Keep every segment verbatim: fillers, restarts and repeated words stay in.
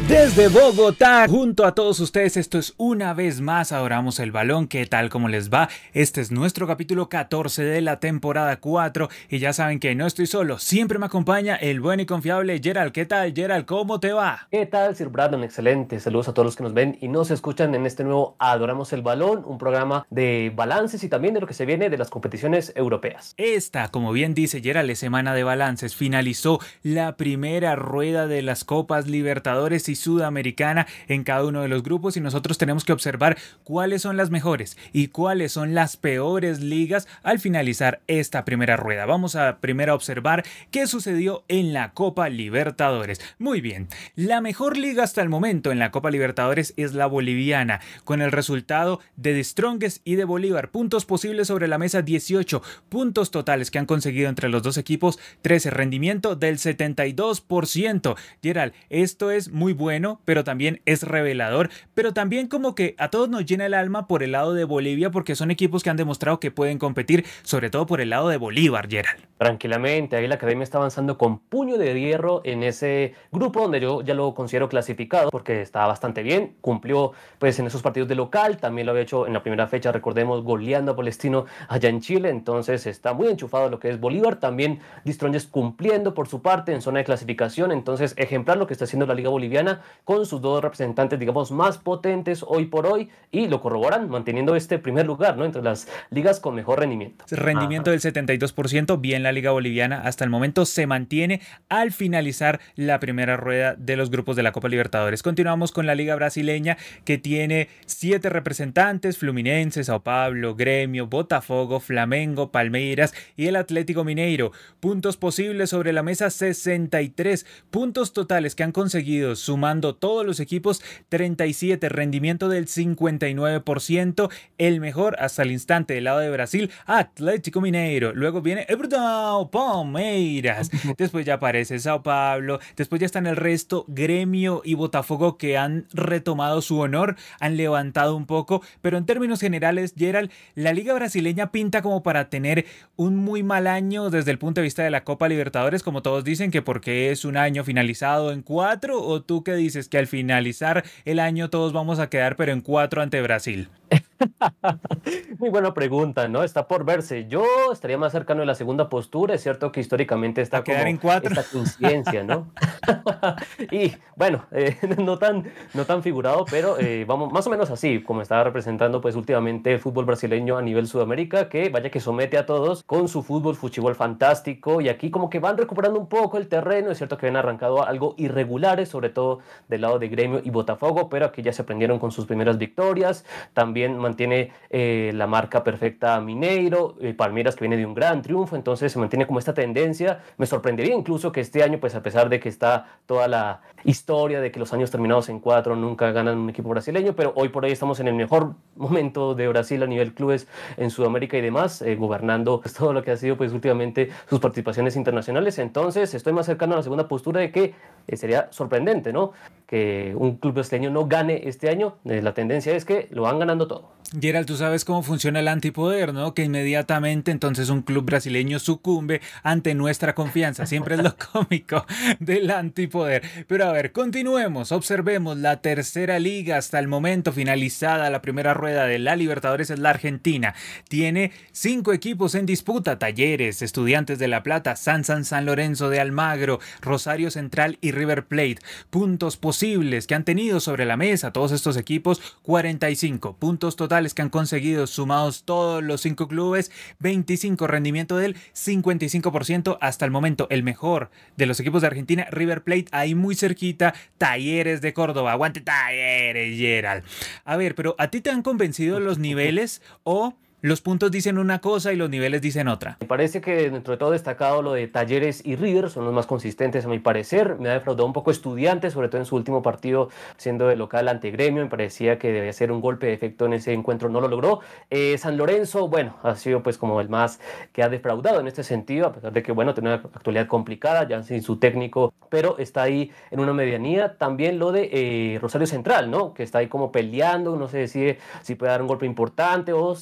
Desde Bogotá, junto a todos ustedes, esto es Una Vez Más Adoramos el Balón. ¿Qué tal? ¿Cómo les va? Este es nuestro capítulo catorce de la temporada cuatro y ya saben que no estoy solo, siempre me acompaña el buen y confiable Gerald. ¿Qué tal, Gerald? ¿Cómo te va? ¿Qué tal, Sir Brandon? Excelente. Saludos a todos los que nos ven y nos escuchan en este nuevo Adoramos el Balón, un programa de balances y también de lo que se viene de las competiciones europeas. Esta, como bien dice Gerald, es semana de balances. Finalizó la primera rueda de las Copas Libertadores y Sudamericana en cada uno de los grupos y nosotros tenemos que observar cuáles son las mejores y cuáles son las peores ligas al finalizar esta primera rueda. Vamos a primero observar qué sucedió en la Copa Libertadores. Muy bien, la mejor liga hasta el momento en la Copa Libertadores es la boliviana, con el resultado de The Strongest y de Bolívar. Puntos posibles sobre la mesa, dieciocho puntos totales que han conseguido entre los dos equipos, trece, rendimiento del setenta y dos por ciento. Gerald, esto es muy bueno. Bueno, pero también es revelador, pero también como que a todos nos llena el alma por el lado de Bolivia, porque son equipos que han demostrado que pueden competir, sobre todo por el lado de Bolívar, Gerald. Tranquilamente, ahí la academia está avanzando con puño de hierro en ese grupo donde yo ya lo considero clasificado porque está bastante bien, cumplió pues en esos partidos de local, también lo había hecho en la primera fecha, recordemos, goleando a Palestino allá en Chile, entonces está muy enchufado lo que es Bolívar, también The Strongest cumpliendo por su parte en zona de clasificación, entonces ejemplar lo que está haciendo la liga boliviana con sus dos representantes, digamos, más potentes hoy por hoy y lo corroboran manteniendo este primer lugar, ¿no? Entre las ligas con mejor rendimiento. Rendimiento Ajá. del setenta y dos por ciento, bien la liga boliviana hasta el momento se mantiene al finalizar la primera rueda de los grupos de la Copa Libertadores. Continuamos con la liga brasileña que tiene siete representantes, Fluminense, Sao Paulo, Gremio, Botafogo, Flamengo, Palmeiras y el Atlético Mineiro. Puntos posibles sobre la mesa, sesenta y tres puntos totales que han conseguido sumando todos los equipos, treinta y siete, rendimiento del cincuenta y nueve por ciento, el mejor hasta el instante del lado de Brasil, Atlético Mineiro, luego viene Ebrudão, Palmeiras, después ya aparece Sao Paulo, después ya están el resto, Gremio y Botafogo, que han retomado su honor, han levantado un poco, pero en términos generales, Gerald, la liga brasileña pinta como para tener un muy mal año desde el punto de vista de la Copa Libertadores, como todos dicen, que porque es un año finalizado en cuatro, o tú qué dices, que al finalizar el año todos vamos a quedar pero en cuatro ante Brasil. Muy buena pregunta, ¿no? Está por verse. Yo estaría más cercano de la segunda postura. Es cierto que históricamente está ¿A quedar como en cuatro? esta coincidencia, ¿no? Y bueno, eh, no tan, no tan figurado, pero eh, vamos más o menos así, como estaba representando pues últimamente el fútbol brasileño a nivel Sudamérica, que vaya que somete a todos con su fútbol, fuchibol fantástico, y aquí como que van recuperando un poco el terreno. Es cierto que habían arrancado algo irregulares, sobre todo del lado de Gremio y Botafogo, pero aquí ya se aprendieron con sus primeras victorias. También mantiene eh, la marca perfecta Mineiro, eh, Palmeiras, que viene de un gran triunfo, entonces se mantiene como esta tendencia. Me sorprendería incluso que este año, pues a pesar de que está toda la historia de que los años terminados en cuatro nunca ganan un equipo brasileño, pero hoy por hoy estamos en el mejor momento de Brasil a nivel clubes en Sudamérica y demás, eh, gobernando pues, todo lo que ha sido pues últimamente sus participaciones internacionales. Entonces estoy más cercano a la segunda postura de que eh, sería sorprendente, ¿no?, que un club brasileño no gane este año. Eh, la tendencia es que lo van ganando todo. Gerald, tú sabes cómo funciona el antipoder, ¿no? Que inmediatamente entonces un club brasileño sucumbe ante nuestra confianza. Siempre es lo cómico del antipoder. Pero a ver, continuemos, observemos la tercera liga hasta el momento finalizada la primera rueda de la Libertadores, es la Argentina. Tiene cinco equipos en disputa: Talleres, Estudiantes de La Plata, San San San Lorenzo de Almagro, Rosario Central y River Plate. Puntos posibles que han tenido sobre la mesa todos estos equipos, cuarenta y cinco puntos totales que han conseguido sumados todos los cinco clubes, veinticinco, rendimiento del cincuenta y cinco por ciento hasta el momento. El mejor de los equipos de Argentina, River Plate, ahí muy cerquita, Talleres de Córdoba. Aguante Talleres, Gerald. A ver, pero ¿a ti te han convencido los niveles o los puntos dicen una cosa y los niveles dicen otra? Me parece que dentro de todo destacado lo de Talleres y River son los más consistentes a mi parecer. Me ha defraudado un poco Estudiantes, sobre todo en su último partido siendo de local ante Gremio. Me parecía que debía ser un golpe de efecto en ese encuentro, no lo logró. Eh, San Lorenzo, bueno, ha sido pues como el más que ha defraudado en este sentido, a pesar de que bueno, tiene una actualidad complicada ya sin su técnico, pero está ahí en una medianía. También lo de eh, Rosario Central, ¿no?, que está ahí como peleando, no se decide si puede dar un golpe importante o si pues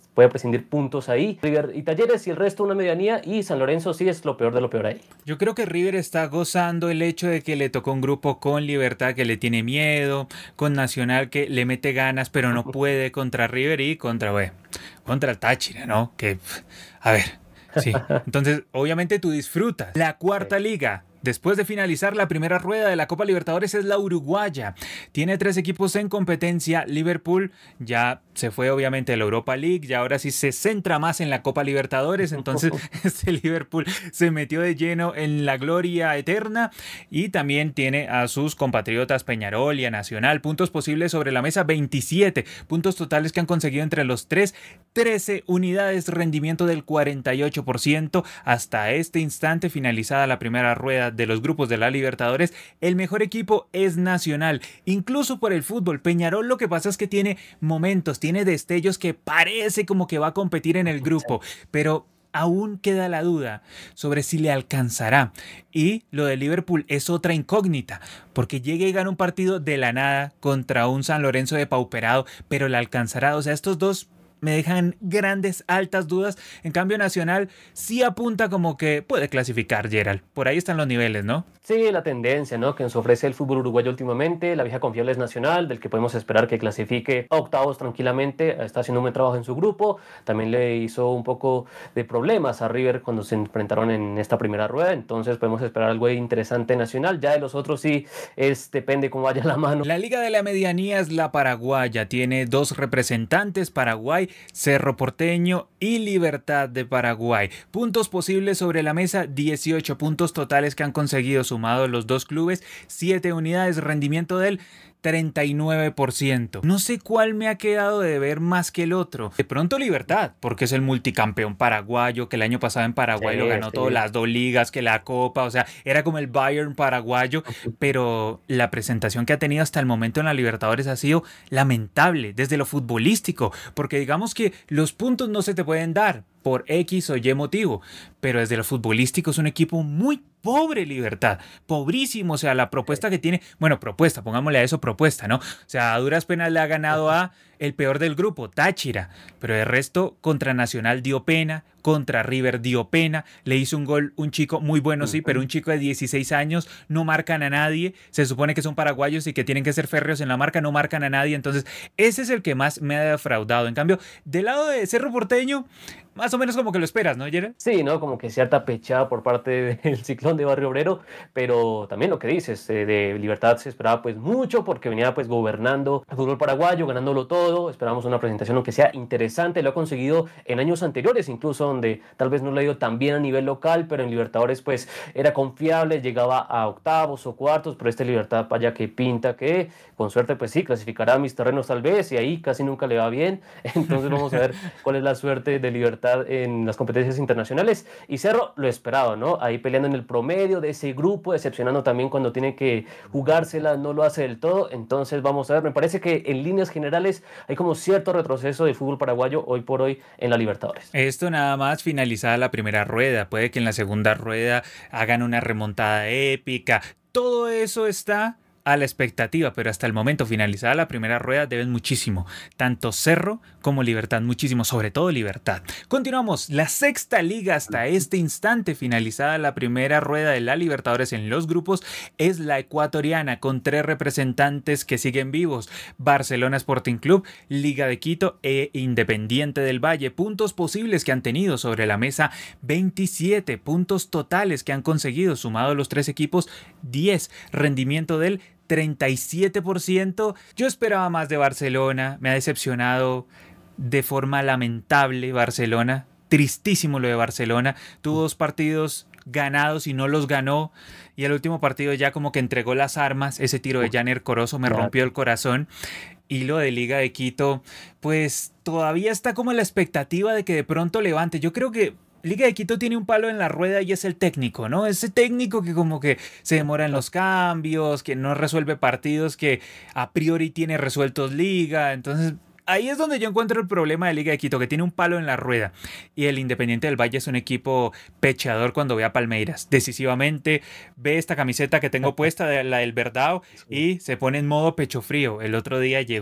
pues puede prescindir puntos ahí. River y Talleres y el resto una medianía, y San Lorenzo sí es lo peor de lo peor ahí. Yo creo que River está gozando el hecho de que le tocó un grupo con Libertad que le tiene miedo, con Nacional que le mete ganas pero no puede contra River y contra, bueno, contra el Táchira, ¿no? Que, a ver, sí. Entonces, obviamente tú disfrutas. La cuarta liga, después de finalizar la primera rueda de la Copa Libertadores, es la uruguaya. Tiene tres equipos en competencia. Liverpool ya se fue obviamente a la Europa League y ahora sí se centra más en la Copa Libertadores. Entonces este Liverpool se metió de lleno en la gloria eterna y también tiene a sus compatriotas Peñarol y a Nacional. Puntos posibles sobre la mesa, veintisiete puntos totales que han conseguido entre los tres, trece unidades, rendimiento del cuarenta y ocho por ciento. Hasta este instante, finalizada la primera rueda de los grupos de la Libertadores, el mejor equipo es Nacional, incluso por el fútbol. Peñarol lo que pasa es que tiene momentos, tiene destellos que parece como que va a competir en el grupo, pero aún queda la duda sobre si le alcanzará. Y lo de Liverpool es otra incógnita, porque llega y gana un partido de la nada contra un San Lorenzo depauperado, pero le alcanzará. O sea, estos dos me dejan grandes, altas dudas. En cambio, Nacional sí apunta como que puede clasificar, Gerald. Por ahí están los niveles, ¿no? Sí, la tendencia, ¿no?, que nos ofrece el fútbol uruguayo últimamente. La vieja confiable es Nacional, del que podemos esperar que clasifique a octavos tranquilamente. Está haciendo un buen trabajo en su grupo. También le hizo un poco de problemas a River cuando se enfrentaron en esta primera rueda. Entonces podemos esperar algo interesante Nacional. Ya de los otros sí, es, depende cómo vaya la mano. La Liga de la Medianía es la paraguaya. Tiene dos representantes, Paraguay, Cerro Porteño y Libertad de Paraguay. Puntos posibles sobre la mesa, dieciocho puntos totales que han conseguido sumados los dos clubes, siete unidades, rendimiento del treinta y nueve por ciento. No sé cuál me ha quedado de ver más que el otro. De pronto Libertad, porque es el multicampeón paraguayo, que el año pasado en Paraguay sí, lo ganó sí. todas las dos ligas, que la Copa, o sea, era como el Bayern paraguayo, pero la presentación que ha tenido hasta el momento en la Libertadores ha sido lamentable desde lo futbolístico, porque digamos que los puntos no se te pueden dar por X o Y motivo, pero desde lo futbolístico es un equipo muy pobre, Libertad, pobrísimo. O sea, la propuesta que tiene, bueno, propuesta, pongámosle a eso propuesta, ¿no? O sea, a duras penas le ha ganado a el peor del grupo, Táchira, pero de resto contra Nacional dio pena, contra River dio pena, le hizo un gol un chico muy bueno, sí, pero un chico de dieciséis años, no marcan a nadie, se supone que son paraguayos y que tienen que ser férreos en la marca, no marcan a nadie. Entonces ese es el que más me ha defraudado. En cambio, del lado de Cerro Porteño, más o menos como que lo esperas, ¿no, Gerald? Sí, ¿no? Como que cierta pechada por parte del Ciclón de Barrio Obrero, pero también lo que dices, eh, de Libertad se esperaba pues mucho porque venía pues gobernando el fútbol paraguayo, ganándolo todo. Esperamos una presentación aunque sea interesante, lo ha conseguido en años anteriores, incluso donde tal vez no le ha ido tan bien a nivel local, pero en Libertadores pues era confiable, llegaba a octavos o cuartos, pero este Libertad vaya que pinta que con suerte pues sí, clasificará a mis terrenos tal vez, y ahí casi nunca le va bien. Entonces vamos a ver cuál es la suerte de Libertad en las competencias internacionales. Y Cerro lo esperado, ¿no? Ahí peleando en el promedio de ese grupo, decepcionando también cuando tiene que jugársela, no lo hace del todo. Entonces vamos a ver, me parece que en líneas generales hay como cierto retroceso del fútbol paraguayo hoy por hoy en la Libertadores. Esto nada más finalizada la primera rueda, puede que en la segunda rueda hagan una remontada épica. Todo eso está a la expectativa, pero hasta el momento, finalizada la primera rueda, deben muchísimo, tanto Cerro como Libertad, muchísimo, sobre todo Libertad. Continuamos, la sexta liga hasta este instante, finalizada la primera rueda de la Libertadores en los grupos, es la ecuatoriana, con tres representantes que siguen vivos: Barcelona Sporting Club, Liga de Quito e Independiente del Valle. Puntos posibles que han tenido sobre la mesa, veintisiete puntos totales que han conseguido, sumados los tres equipos, diez, rendimiento del treinta y siete por ciento. Yo esperaba más de Barcelona, me ha decepcionado de forma lamentable Barcelona, tristísimo lo de Barcelona, tuvo dos partidos ganados y no los ganó, y el último partido ya como que entregó las armas. Ese tiro de Janer Corozo me rompió el corazón. Y lo de Liga de Quito, pues todavía está como la expectativa de que de pronto levante. Yo creo que Liga de Quito tiene un palo en la rueda y es el técnico, ¿no? Ese técnico que como que se demora en los cambios, que no resuelve partidos que a priori tiene resueltos Liga. Entonces ahí es donde yo encuentro el problema de Liga de Quito, que tiene un palo en la rueda. Y el Independiente del Valle es un equipo pechador cuando ve a Palmeiras. Decisivamente ve esta camiseta que tengo puesta, de la del Verdao, y se pone en modo pecho frío. El otro día llegó y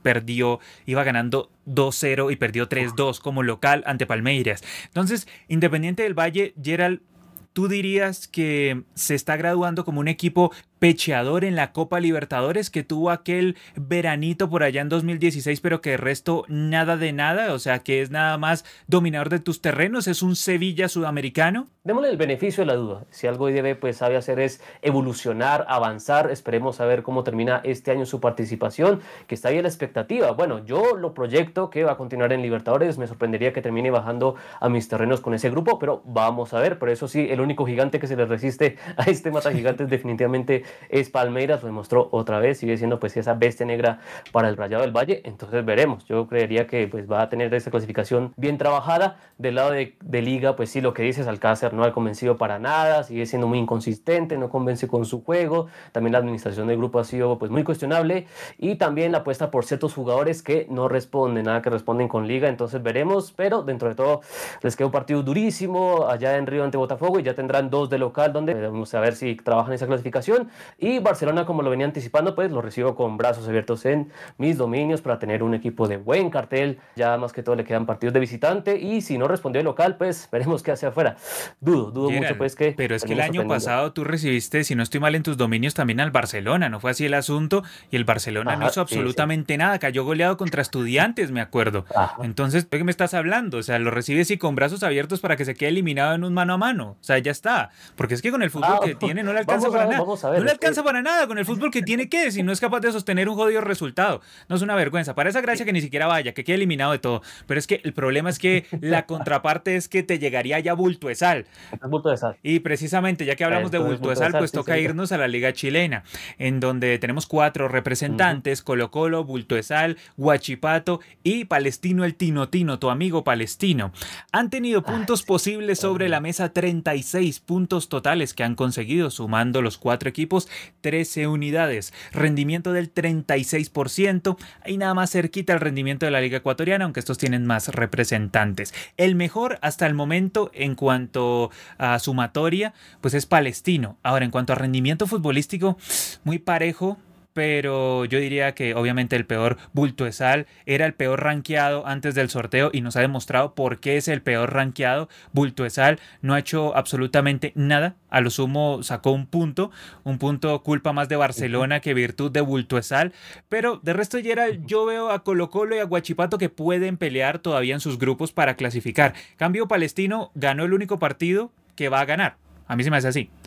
perdió, iba ganando dos cero y perdió tres dos como local ante Palmeiras. Entonces, Independiente del Valle, Gerald, ¿tú dirías que se está graduando como un equipo pecheador en la Copa Libertadores, que tuvo aquel veranito por allá en dos mil dieciséis, pero que de resto nada de nada? O sea, que es nada más dominador de tus terrenos, es un Sevilla sudamericano. Démosle el beneficio de la duda. Si algo debe, pues sabe hacer es evolucionar, avanzar. Esperemos a ver cómo termina este año su participación, que está ahí a la expectativa. Bueno, yo lo proyecto que va a continuar en Libertadores. Me sorprendería que termine bajando a mis terrenos con ese grupo, pero vamos a ver. Por eso sí, el único gigante que se le resiste a este mata gigantes definitivamente es Palmeiras. Lo demostró otra vez, sigue siendo pues esa bestia negra para el Rayado del Valle. Entonces veremos. Yo creería que pues va a tener esa clasificación bien trabajada. Del lado de, de Liga, pues sí, lo que dices, Alcácer no ha convencido para nada, sigue siendo muy inconsistente, no convence con su juego. También la administración del grupo ha sido pues muy cuestionable, y también la apuesta por ciertos jugadores que no responden, nada que responden con Liga. Entonces veremos, pero dentro de todo les queda un partido durísimo allá en Río ante Botafogo, y ya tendrán dos de local donde vamos a ver si trabajan esa clasificación. Y Barcelona, como lo venía anticipando, pues lo recibo con brazos abiertos en mis dominios para tener un equipo de buen cartel. Ya más que todo le quedan partidos de visitante, y si no respondió de local, pues veremos qué hace afuera. Dudo, dudo Gerald, mucho pues que... pero es que el año pasado tú recibiste, si no estoy mal, en tus dominios también al Barcelona, ¿no fue así el asunto? Y el Barcelona Ajá, no hizo sí, absolutamente sí. nada, cayó goleado contra Estudiantes, me acuerdo. Ajá. Entonces, ¿de qué me estás hablando? O sea, lo recibes y con brazos abiertos para que se quede eliminado en un mano a mano. O sea, ya está. Porque es que con el fútbol Ah, que tiene no le alcanza vamos a para ver, nada. vamos a No ver. le Es alcanza que... para nada con el fútbol que tiene que, si no es capaz de sostener un jodido resultado. No es una vergüenza. Para esa gracia que ni siquiera vaya, que quede eliminado de todo. Pero es que el problema es que la contraparte es que te llegaría ya bulto de sal. Es bulto de sal. Y precisamente, ya que hablamos de Entonces, bulto de bulto de sal, sal, pues sí, toca señor. irnos a la Liga Chilena, en donde tenemos cuatro representantes: Uh-huh. Colo Colo, Bulto de Sal, Huachipato y Palestino el Tino Tino, tu amigo Palestino. Han tenido Ay, puntos posibles sobre la mesa, treinta y seis puntos totales que han conseguido, sumando los cuatro equipos, trece unidades. Rendimiento del treinta y seis por ciento, y nada más cerquita el rendimiento de la Liga Ecuatoriana, aunque estos tienen más representantes. El mejor hasta el momento en cuanto a sumatoria, pues es Palestino. Ahora, en cuanto a rendimiento futbolístico, muy parejo, pero yo diría que obviamente el peor, Bulto de Sal, era el peor rankeado antes del sorteo, y nos ha demostrado por qué es el peor rankeado. Bulto de Sal no ha hecho absolutamente nada, a lo sumo sacó un punto, un punto culpa más de Barcelona que virtud de Bulto de Sal, pero de resto, Gerald, yo veo a Colo Colo y a Huachipato que pueden pelear todavía en sus grupos para clasificar. Cambio, Palestino ganó el único partido que va a ganar. A mí se me hace así.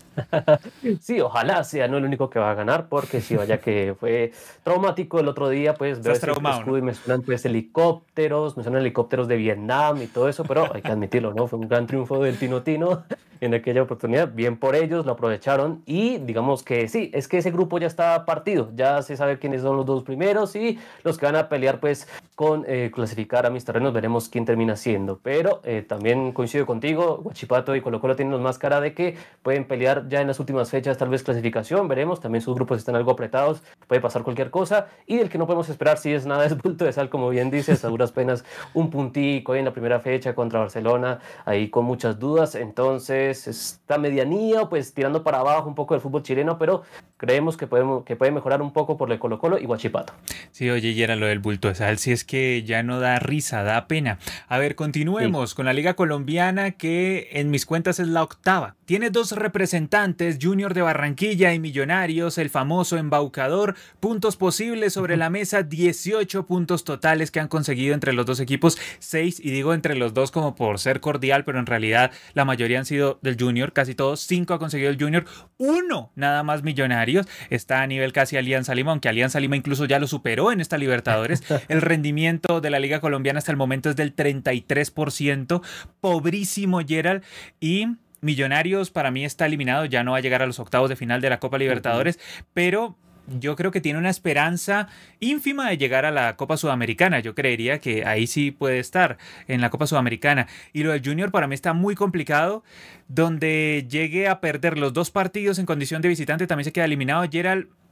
Sí, ojalá sea no el único que va a ganar, porque si vaya que fue traumático el otro día, pues veo Estás ese traumado, escudo ¿no? y me suenan pues helicópteros, me suenan helicópteros de Vietnam y todo eso, pero hay que admitirlo, ¿no? Fue un gran triunfo del Tino Tino en aquella oportunidad, bien por ellos, lo aprovecharon, y digamos que sí, es que ese grupo ya está partido, ya se sabe quiénes son los dos primeros y los que van a pelear pues con eh, clasificar a mis terrenos. Veremos quién termina siendo, pero eh, también coincido contigo, Huachipato y Colo Colo tienen más cara de que pueden pelear ya en las últimas fechas, tal vez clasificación, veremos. También sus grupos están algo apretados, puede pasar cualquier cosa, y del que no podemos esperar si es nada es Bulto de Sal, como bien dices, a duras penas un puntico ahí en la primera fecha contra Barcelona, ahí con muchas dudas. Entonces está medianía, pues tirando para abajo un poco el fútbol chileno, pero creemos que, podemos, que puede mejorar un poco por el Colo Colo y Huachipato. Sí, oye, y era lo del Bulto de Sal, si es que ya no da risa, da pena. A ver, continuemos Sí. con la Liga Colombiana, que en mis cuentas es la octava. Tiene dos representantes, Junior de Barranquilla y Millonarios, el famoso embaucador. Puntos posibles sobre la mesa, dieciocho puntos totales que han conseguido entre los dos equipos, seis, y digo entre los dos como por ser cordial, pero en realidad la mayoría han sido del Junior, casi todos, cinco ha conseguido el Junior, uno nada más Millonarios, está a nivel casi Alianza Lima, aunque Alianza Lima incluso ya lo superó en esta Libertadores. El rendimiento de la Liga Colombiana hasta el momento es del treinta y tres por ciento, pobrísimo, Gerald, y Millonarios para mí está eliminado, ya no va a llegar a los octavos de final de la Copa Libertadores, pero yo creo que tiene una esperanza ínfima de llegar a la Copa Sudamericana. Yo creería que ahí sí puede estar en la Copa Sudamericana. Y lo del Junior para mí está muy complicado. Donde llegue a perder los dos partidos en condición de visitante, también se queda eliminado. Gerald,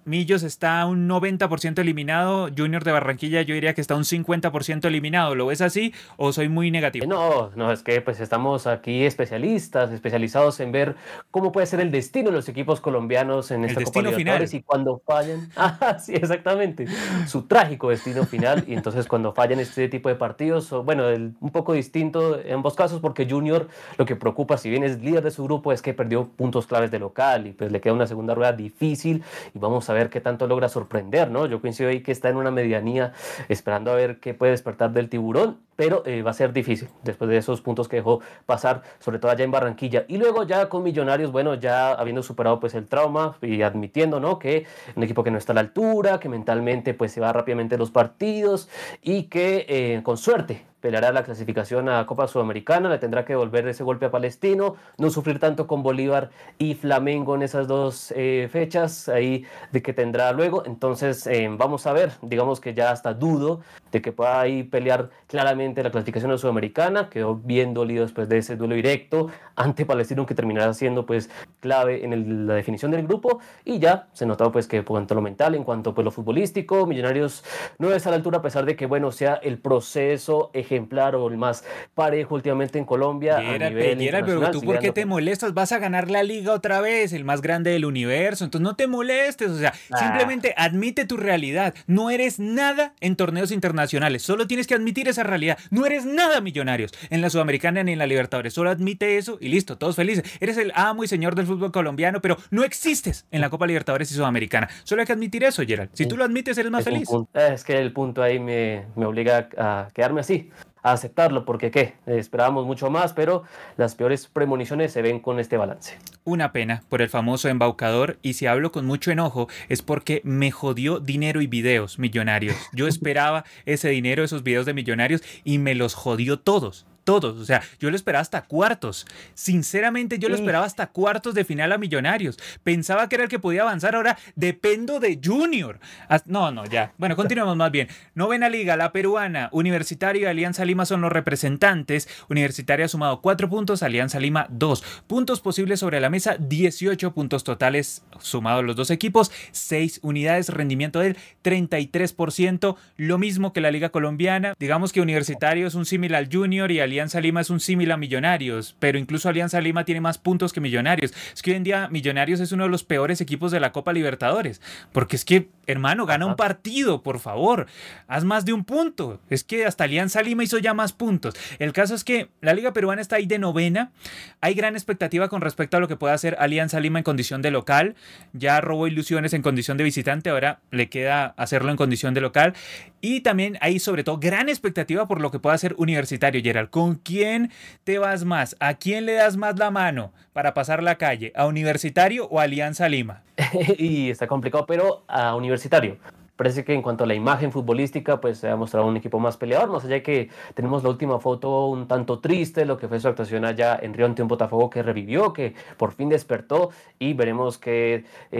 Millos está un noventa por ciento eliminado, Junior de Barranquilla yo diría que está un cincuenta por ciento eliminado. ¿Lo ves así o soy muy negativo? No, no, es que pues estamos aquí especialistas, especializados en ver cómo puede ser el destino de los equipos colombianos en El esta Copa destino Libertadores final. y cuando fallan, ah, sí, exactamente, su trágico destino final y entonces cuando fallan este tipo de partidos, o, bueno, el- un poco distinto en ambos casos porque Junior lo que preocupa, si bien es líder de su grupo, es que perdió puntos claves de local y pues le queda una segunda rueda difícil y vamos a ver qué tanto logra sorprender, ¿no? Yo coincido ahí que está en una medianía esperando a ver qué puede despertar del tiburón, pero eh, va a ser difícil después de esos puntos que dejó pasar, sobre todo allá en Barranquilla. Y luego ya con Millonarios, bueno, ya habiendo superado pues el trauma y admitiendo, ¿no? Que un equipo que no está a la altura, que mentalmente pues se va rápidamente los partidos y que eh, con suerte peleará la clasificación a Copa Sudamericana, le tendrá que devolver ese golpe a Palestino, no sufrir tanto con Bolívar y Flamengo en esas dos eh, fechas ahí de que tendrá luego. Entonces eh, vamos a ver, digamos que ya hasta dudo de que pueda ahí pelear claramente la clasificación a Sudamericana, quedó bien dolido después de ese duelo directo ante Palestino que terminará siendo pues clave en el, la definición del grupo y ya se notaba pues que en cuanto a lo mental, en cuanto pues lo futbolístico, Millonarios no está a la altura a pesar de que bueno sea el proceso ejemplar o el más parejo últimamente en Colombia a Gerald, pe- nivel Gerald, pero internacional, tú sigue ¿por qué dando te molestas? Vas a ganar la liga otra vez, el más grande del universo. Entonces no te molestes, o sea, ah, simplemente admite tu realidad. No eres nada en torneos internacionales, solo tienes que admitir esa realidad. No eres nada Millonarios en la Sudamericana ni en la Libertadores. Solo admite eso y listo, todos felices. Eres el amo y señor del fútbol colombiano, pero no existes en la Copa Libertadores y Sudamericana. Solo hay que admitir eso, Gerald. Si tú lo admites, eres más es un feliz. punto, es que el punto ahí me, me obliga a quedarme así, a aceptarlo, porque qué, esperábamos mucho más, pero las peores premoniciones se ven con este balance. Una pena por el famoso embaucador, y si hablo con mucho enojo es porque me jodió dinero y videos Millonarios. Yo esperaba ese dinero, esos videos de Millonarios, y me los jodió todos. Todos, o sea, yo lo esperaba hasta cuartos. Sinceramente, yo lo Y esperaba hasta cuartos de final a Millonarios. Pensaba que era el que podía avanzar. Ahora dependo de Junior. As- No, no, ya. Bueno, continuemos más bien. Novena liga, la peruana. Universitario y Alianza Lima son los representantes. Universitario ha sumado cuatro puntos, Alianza Lima dos. Puntos posibles sobre la mesa, dieciocho puntos totales sumados los dos equipos, seis unidades, rendimiento del treinta y tres por ciento. Lo mismo que la liga colombiana. Digamos que Universitario es un símil al Junior y Alianza Lima es un símil a Millonarios, pero incluso Alianza Lima tiene más puntos que Millonarios. Es que hoy en día Millonarios es uno de los peores equipos de la Copa Libertadores, porque es que, hermano, gana un partido, por favor, haz más de un punto. Es que hasta Alianza Lima hizo ya más puntos. El caso es que la liga peruana está ahí de novena, hay gran expectativa con respecto a lo que pueda hacer Alianza Lima en condición de local, ya robó ilusiones en condición de visitante, ahora le queda hacerlo en condición de local, y también hay sobre todo gran expectativa por lo que pueda hacer Universitario, Gerald. ¿Con quién te vas más? ¿A quién le das más la mano para pasar la calle? ¿A Universitario o a Alianza Lima? y está complicado, pero a Universitario. Parece que en cuanto a la imagen futbolística, pues se ha mostrado un equipo más peleador, más allá de que tenemos la última foto un tanto triste, lo que fue su actuación allá en Río ante un Botafogo que revivió, que por fin despertó y veremos qué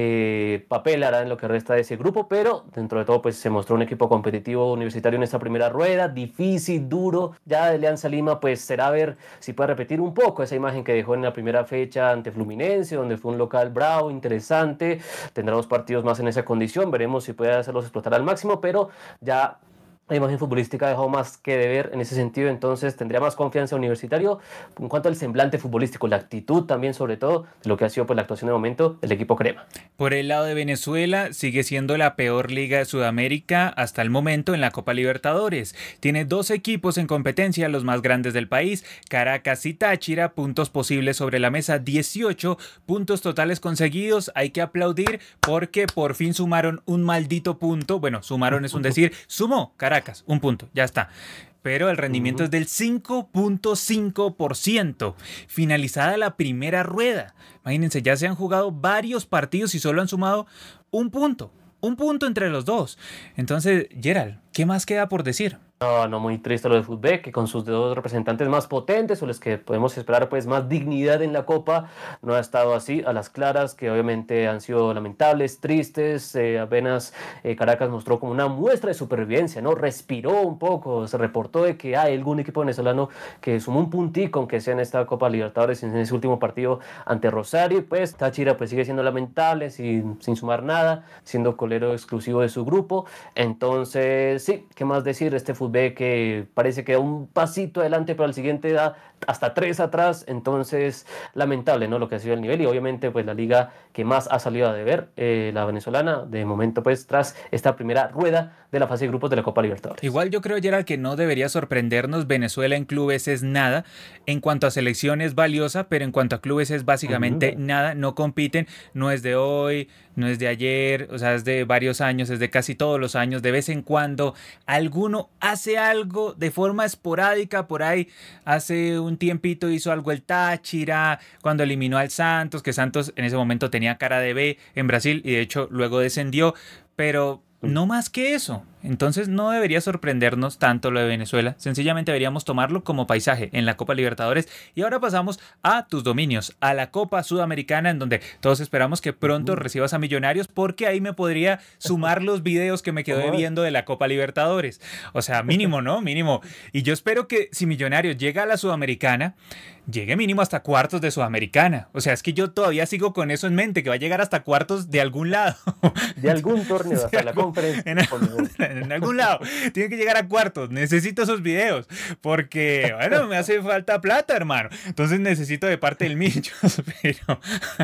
eh, papel hará en lo que resta de ese grupo, pero dentro de todo pues se mostró un equipo competitivo Universitario en esta primera rueda, difícil, duro, ya de Alianza Lima pues será ver si puede repetir un poco esa imagen que dejó en la primera fecha ante Fluminense, donde fue un local bravo, interesante, tendrá dos partidos más en esa condición, veremos si puede hacerlos explotar al máximo, pero ya la imagen futbolística ha dejado más que deber en ese sentido, entonces tendría más confianza Universitario en cuanto al semblante futbolístico, la actitud también sobre todo de lo que ha sido pues, la actuación de momento del equipo crema. Por el lado de Venezuela, sigue siendo la peor liga de Sudamérica hasta el momento en la Copa Libertadores. Tiene dos equipos en competencia, los más grandes del país, Caracas y Táchira, puntos posibles sobre la mesa, dieciocho puntos totales conseguidos. Hay que aplaudir porque por fin sumaron un maldito punto. Bueno, sumaron es un decir, sumó Caracas. Caracas, un punto, ya está. Pero el rendimiento uh-huh. es del cinco punto cinco por ciento. Finalizada la primera rueda. Imagínense, ya se han jugado varios partidos y solo han sumado un punto. Un punto entre los dos. Entonces, Gerald, ¿qué más queda por decir? No, no, muy triste lo de Football, que con sus dos representantes más potentes, o los que podemos esperar pues más dignidad en la Copa, no ha estado así a las claras, que obviamente han sido lamentables, tristes. Eh, apenas eh, Caracas mostró como una muestra de supervivencia, ¿no? Respiró un poco, se reportó de que hay algún equipo venezolano que sumó un puntico, aunque sea en esta Copa Libertadores, en ese último partido ante Rosario, y pues Táchira pues sigue siendo lamentable, sin, sin sumar nada, siendo colero exclusivo de su grupo. Entonces, sí, ¿qué más decir? Este fútbol que parece que da un pasito adelante, pero al siguiente da hasta tres atrás. Entonces, lamentable, ¿no? Lo que ha sido el nivel, y obviamente pues la liga que más ha salido a deber, eh, la venezolana, de momento pues tras esta primera rueda de la fase de grupos de la Copa Libertadores. Igual yo creo, Gerald, que no debería sorprendernos. Venezuela en clubes es nada. En cuanto a selección es valiosa, pero en cuanto a clubes es básicamente uh-huh. nada. No compiten, no es de hoy, no es de ayer, o sea, es de varios años, es de casi todos los años. De vez en cuando alguno hace algo de forma esporádica por ahí. Hace un tiempito hizo algo el Táchira, cuando eliminó al Santos, que Santos en ese momento tenía cara de B en Brasil y de hecho luego descendió, pero no más que eso. Entonces no debería sorprendernos tanto lo de Venezuela, sencillamente deberíamos tomarlo como paisaje en la Copa Libertadores. Y ahora pasamos a tus dominios, a la Copa Sudamericana, en donde todos esperamos que pronto recibas a Millonarios, porque ahí me podría sumar los videos que me quedé viendo de la Copa Libertadores. O sea, mínimo, ¿no? Mínimo. Y yo espero que si Millonarios llega a la Sudamericana, llegue mínimo hasta cuartos de Sudamericana. O sea, es que yo todavía sigo con eso en mente, que va a llegar hasta cuartos de algún lado. De algún torneo, hasta la conferencia. En, en algún lado. Tiene que llegar a cuartos. Necesito esos videos. Porque, bueno, me hace falta plata, hermano. Entonces necesito de parte del Millos. Pero,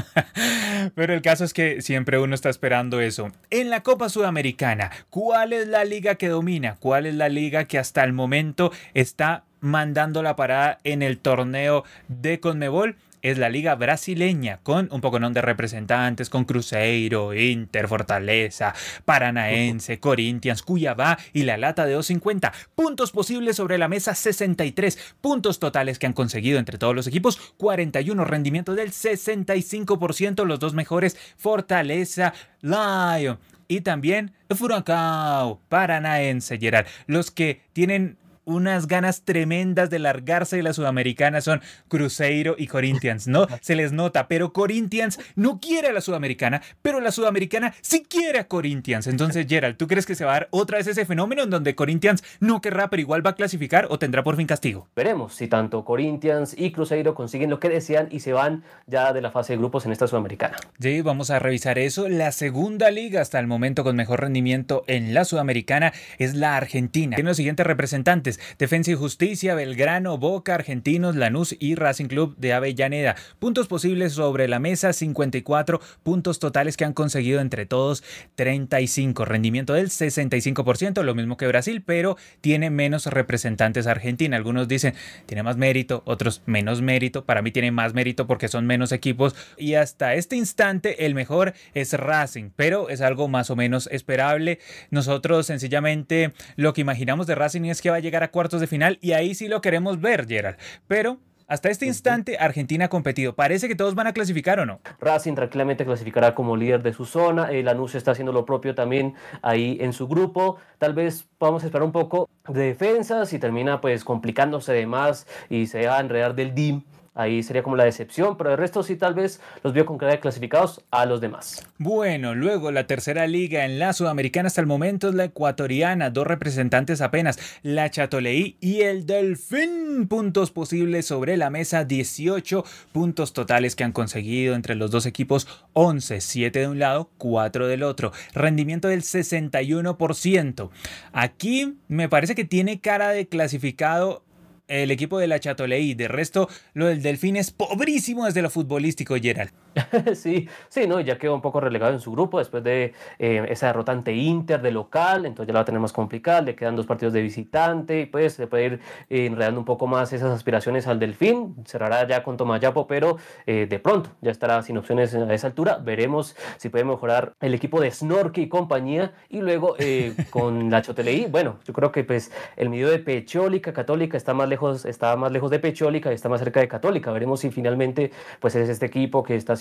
pero el caso es que siempre uno está esperando eso. En la Copa Sudamericana, ¿cuál es la liga que domina? ¿Cuál es la liga que hasta el momento está mandando la parada en el torneo de Conmebol? Es la liga brasileña, con un poco de representantes, con Cruzeiro, Inter, Fortaleza, Paranaense, Corinthians, Cuiabá y la Lata de doscientos cincuenta. Puntos posibles sobre la mesa, sesenta y tres. Puntos totales que han conseguido entre todos los equipos, cuarenta y uno. Rendimiento del sesenta y cinco por ciento. Los dos mejores, Fortaleza, Lion y también Furacão, Paranaense, Gerard. Los que tienen unas ganas tremendas de largarse de la Sudamericana son Cruzeiro y Corinthians, ¿no? Se les nota, pero Corinthians no quiere a la Sudamericana, pero la Sudamericana sí quiere a Corinthians. Entonces, Gerald, ¿tú crees que se va a dar otra vez ese fenómeno en donde Corinthians no querrá, pero igual va a clasificar, o tendrá por fin castigo? Veremos si tanto Corinthians y Cruzeiro consiguen lo que desean y se van ya de la fase de grupos en esta Sudamericana. Sí, vamos a revisar eso. La segunda liga hasta el momento con mejor rendimiento en la Sudamericana es la Argentina. Tiene los siguientes representantes: Defensa y Justicia, Belgrano, Boca, Argentinos, Lanús y Racing Club de Avellaneda. Puntos posibles sobre la mesa, cincuenta y cuatro. Puntos totales que han conseguido entre todos, treinta y cinco. Rendimiento del sesenta y cinco por ciento, lo mismo que Brasil, pero tiene menos representantes Argentina. Algunos dicen tiene más mérito, otros menos mérito. Para mí tiene más mérito porque son menos equipos, y hasta este instante el mejor es Racing, pero es algo más o menos esperable. Nosotros sencillamente lo que imaginamos de Racing es que va a llegar a cuartos de final, y ahí sí lo queremos ver, Gerald. Pero hasta este instante Argentina ha competido. ¿Parece que todos van a clasificar o no? Racing tranquilamente clasificará como líder de su zona. El Lanús está haciendo lo propio también ahí en su grupo. Tal vez podamos esperar un poco de defensa. Si termina pues complicándose de más y se va a enredar del D I M, ahí sería como la decepción, pero de resto sí, tal vez los veo con cara de clasificados a los demás. Bueno, luego la tercera liga en la Sudamericana hasta el momento es la ecuatoriana, dos representantes apenas, la Chatoleí y el Delfín. Puntos posibles sobre la mesa, dieciocho. Puntos totales que han conseguido entre los dos equipos, once, siete de un lado, cuatro del otro. Rendimiento del sesenta y uno por ciento. Aquí me parece que tiene cara de clasificado el equipo de la Chatoleí. De resto, lo del Delfín es pobrísimo desde lo futbolístico, Gerald. sí, sí, no, ya quedó un poco relegado en su grupo después de eh, esa derrota ante Inter de local, entonces ya la va a tener más complicada, le quedan dos partidos de visitante y pues se puede ir eh, enredando un poco más esas aspiraciones al Delfín. Cerrará ya con Tomayapo, pero eh, de pronto ya estará sin opciones a esa altura. Veremos si puede mejorar el equipo de Snorke y compañía, y luego eh, con la Chatoleí, bueno, yo creo que pues el medio de Pechólica, Católica está más lejos, está más lejos de Pechólica y está más cerca de Católica. Veremos si finalmente pues es este equipo que está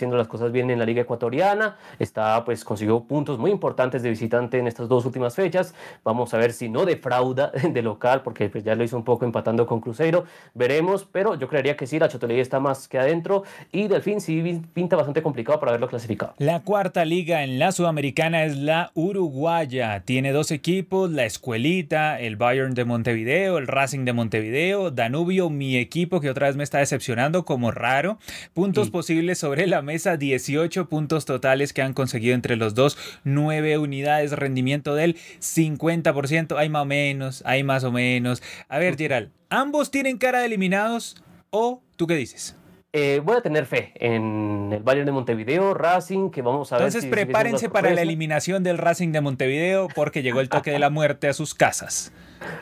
haciendo las cosas bien en la Liga Ecuatoriana, está pues consiguió puntos muy importantes de visitante en estas dos últimas fechas, vamos a ver si no defrauda de local, porque pues ya lo hizo un poco empatando con Cruzeiro, veremos, pero yo creería que sí, la Chotelería está más que adentro, y Delfín sí pinta bastante complicado para verlo clasificado. La cuarta liga en la Sudamericana es la uruguaya, tiene dos equipos, la Escuelita, el Bayern de Montevideo, el Racing de Montevideo, Danubio, mi equipo que otra vez me está decepcionando como raro, puntos Sí. posibles sobre la mesa, dieciocho puntos totales que han conseguido entre los dos, nueve unidades, rendimiento del cincuenta por ciento, hay más o menos, hay más o menos. A ver, Gerald, ¿ambos tienen cara de eliminados o tú qué dices? Eh, voy a tener fe en el Bayern de Montevideo, Racing, que vamos a ver Entonces si sigue siendo la prepárense para la sorpresa. eliminación del Racing de Montevideo porque llegó el toque de la muerte a sus casas.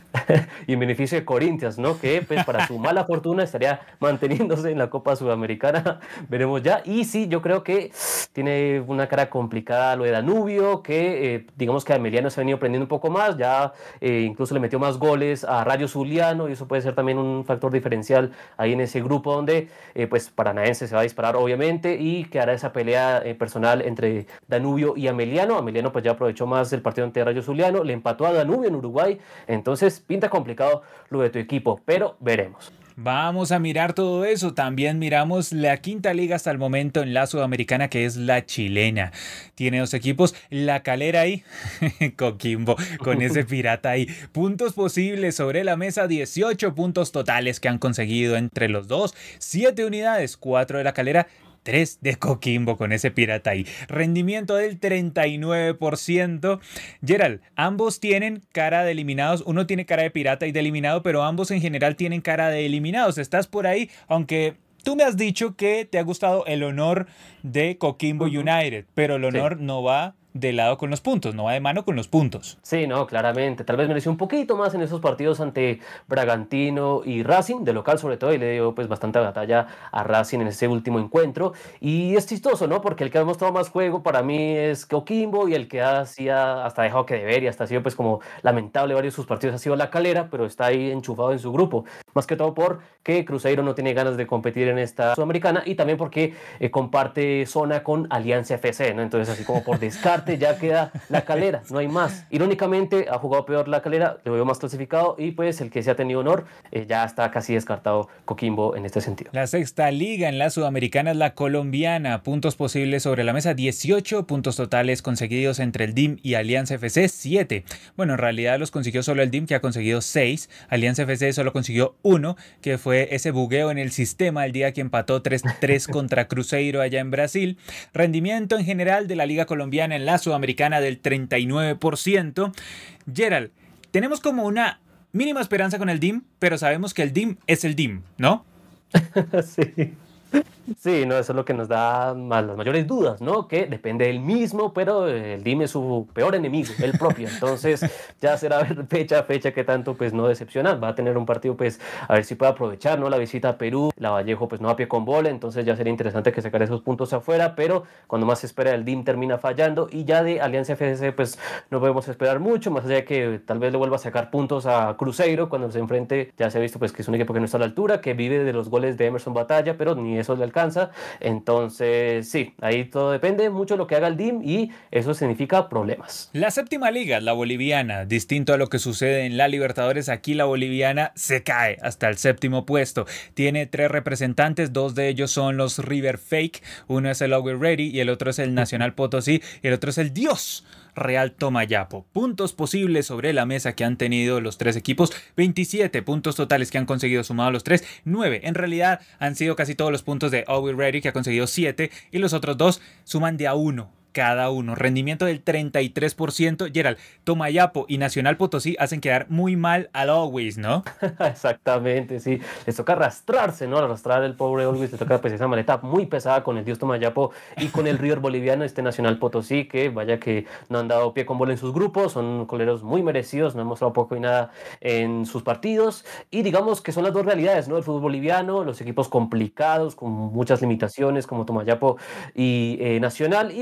Y en beneficio de Corinthians, ¿no? Que pues para su mala fortuna estaría manteniéndose en la Copa Sudamericana, veremos ya. Y sí, yo creo que tiene una cara complicada lo de Danubio, que eh, digamos que a Emiliano se ha venido prendiendo un poco más, ya eh, incluso le metió más goles a Rayo Zuliano y eso puede ser también un factor diferencial ahí en ese grupo donde eh, pues Paranaense se va a disparar obviamente y quedará esa pelea eh, personal entre Danubio y Emiliano. Emiliano pues ya aprovechó más el partido ante Rayo Zuliano, le empató a Danubio en Uruguay, entonces pinta complicado lo de tu equipo, pero veremos. Vamos a mirar todo eso. También miramos la quinta liga hasta el momento en la Sudamericana, que es la chilena. Tiene dos equipos, La Calera y Coquimbo, con ese pirata ahí. Puntos posibles sobre la mesa, dieciocho puntos totales que han conseguido entre los dos. siete unidades, cuatro de La Calera, tres de Coquimbo con ese pirata ahí. Rendimiento del treinta y nueve por ciento. Gerald, ambos tienen cara de eliminados. Uno tiene cara de pirata y de eliminado, pero ambos en general tienen cara de eliminados. Estás por ahí, aunque tú me has dicho que te ha gustado el honor de Coquimbo Uh-huh. United, pero el honor Sí. no va de lado con los puntos, no va de mano con los puntos. Sí, no, claramente. Tal vez mereció un poquito más en esos partidos ante Bragantino y Racing, de local sobre todo, y le dio pues bastante batalla a Racing en ese último encuentro. Y es chistoso, ¿no? Porque el que ha demostrado más juego para mí es Coquimbo y el que hacía hasta dejado que deber y hasta ha sido pues como lamentable varios de sus partidos ha sido La Calera, pero está ahí enchufado en su grupo. Más que todo porque Cruzeiro no tiene ganas de competir en esta Sudamericana y también porque eh, comparte zona con Alianza F C, ¿no? Entonces así como por descarte ya queda La Calera, no hay más. Irónicamente ha jugado peor La Calera, lo veo más clasificado y pues el que se ha tenido honor eh, ya está casi descartado Coquimbo en este sentido. La sexta liga en la Sudamericana es la colombiana. Puntos posibles sobre la mesa, dieciocho puntos totales conseguidos entre el D I M y Alianza F C, siete. Bueno, en realidad los consiguió solo el D I M, que ha conseguido seis. Alianza F C solo consiguió uno, que fue ese bugueo en el sistema el día que empató tres tres contra Cruzeiro allá en Brasil. Rendimiento en general de la liga colombiana en la Sudamericana del treinta y nueve por ciento. Gerald, tenemos como una mínima esperanza con el D I M, pero sabemos que el D I M es el D I M, ¿no? Sí. Sí, no, eso es lo que nos da más las mayores dudas, ¿no? Que depende del mismo, pero el D I M es su peor enemigo, el propio. Entonces, ya será ver fecha a fecha que tanto pues no decepcionar. Va a tener un partido, pues, a ver si puede aprovechar, ¿no? La visita a Perú, la Vallejo, pues no a pie con bola, entonces ya sería interesante que sacara esos puntos afuera, pero cuando más se espera el D I M termina fallando y ya de Alianza F C, pues no podemos esperar mucho, más allá de que tal vez le vuelva a sacar puntos a Cruzeiro cuando se enfrente. Ya se ha visto, pues, que es un equipo que no está a la altura, que vive de los goles de Emerson Batalla, pero ni eso le alcanza. Entonces, sí, ahí todo depende mucho de lo que haga el D I M y eso significa problemas. La séptima liga, la boliviana, distinto a lo que sucede en la Libertadores, aquí la boliviana se cae hasta el séptimo puesto. Tiene tres representantes, dos de ellos son los River Fake, uno es el Always Ready y el otro es el Nacional Potosí y el otro es el Dios Real Tomayapo. Puntos posibles sobre la mesa que han tenido los tres equipos, veintisiete puntos totales que han conseguido sumados los tres, nueve en realidad han sido casi todos los puntos de Always Ready, que ha conseguido siete, y los otros dos suman de a uno cada uno. Rendimiento del treinta y tres por ciento. Gerald, Tomayapo y Nacional Potosí hacen quedar muy mal al Always, ¿no? Exactamente, sí. Les toca arrastrarse, ¿no? Arrastrar el pobre Always, le toca pues esa maleta muy pesada con el Dios Tomayapo y con el River boliviano, este Nacional Potosí, que vaya que no han dado pie con bola en sus grupos, son coleros muy merecidos, no han mostrado poco y nada en sus partidos y digamos que son las dos realidades, ¿no? El fútbol boliviano, los equipos complicados, con muchas limitaciones como Tomayapo y eh, Nacional y pues del otro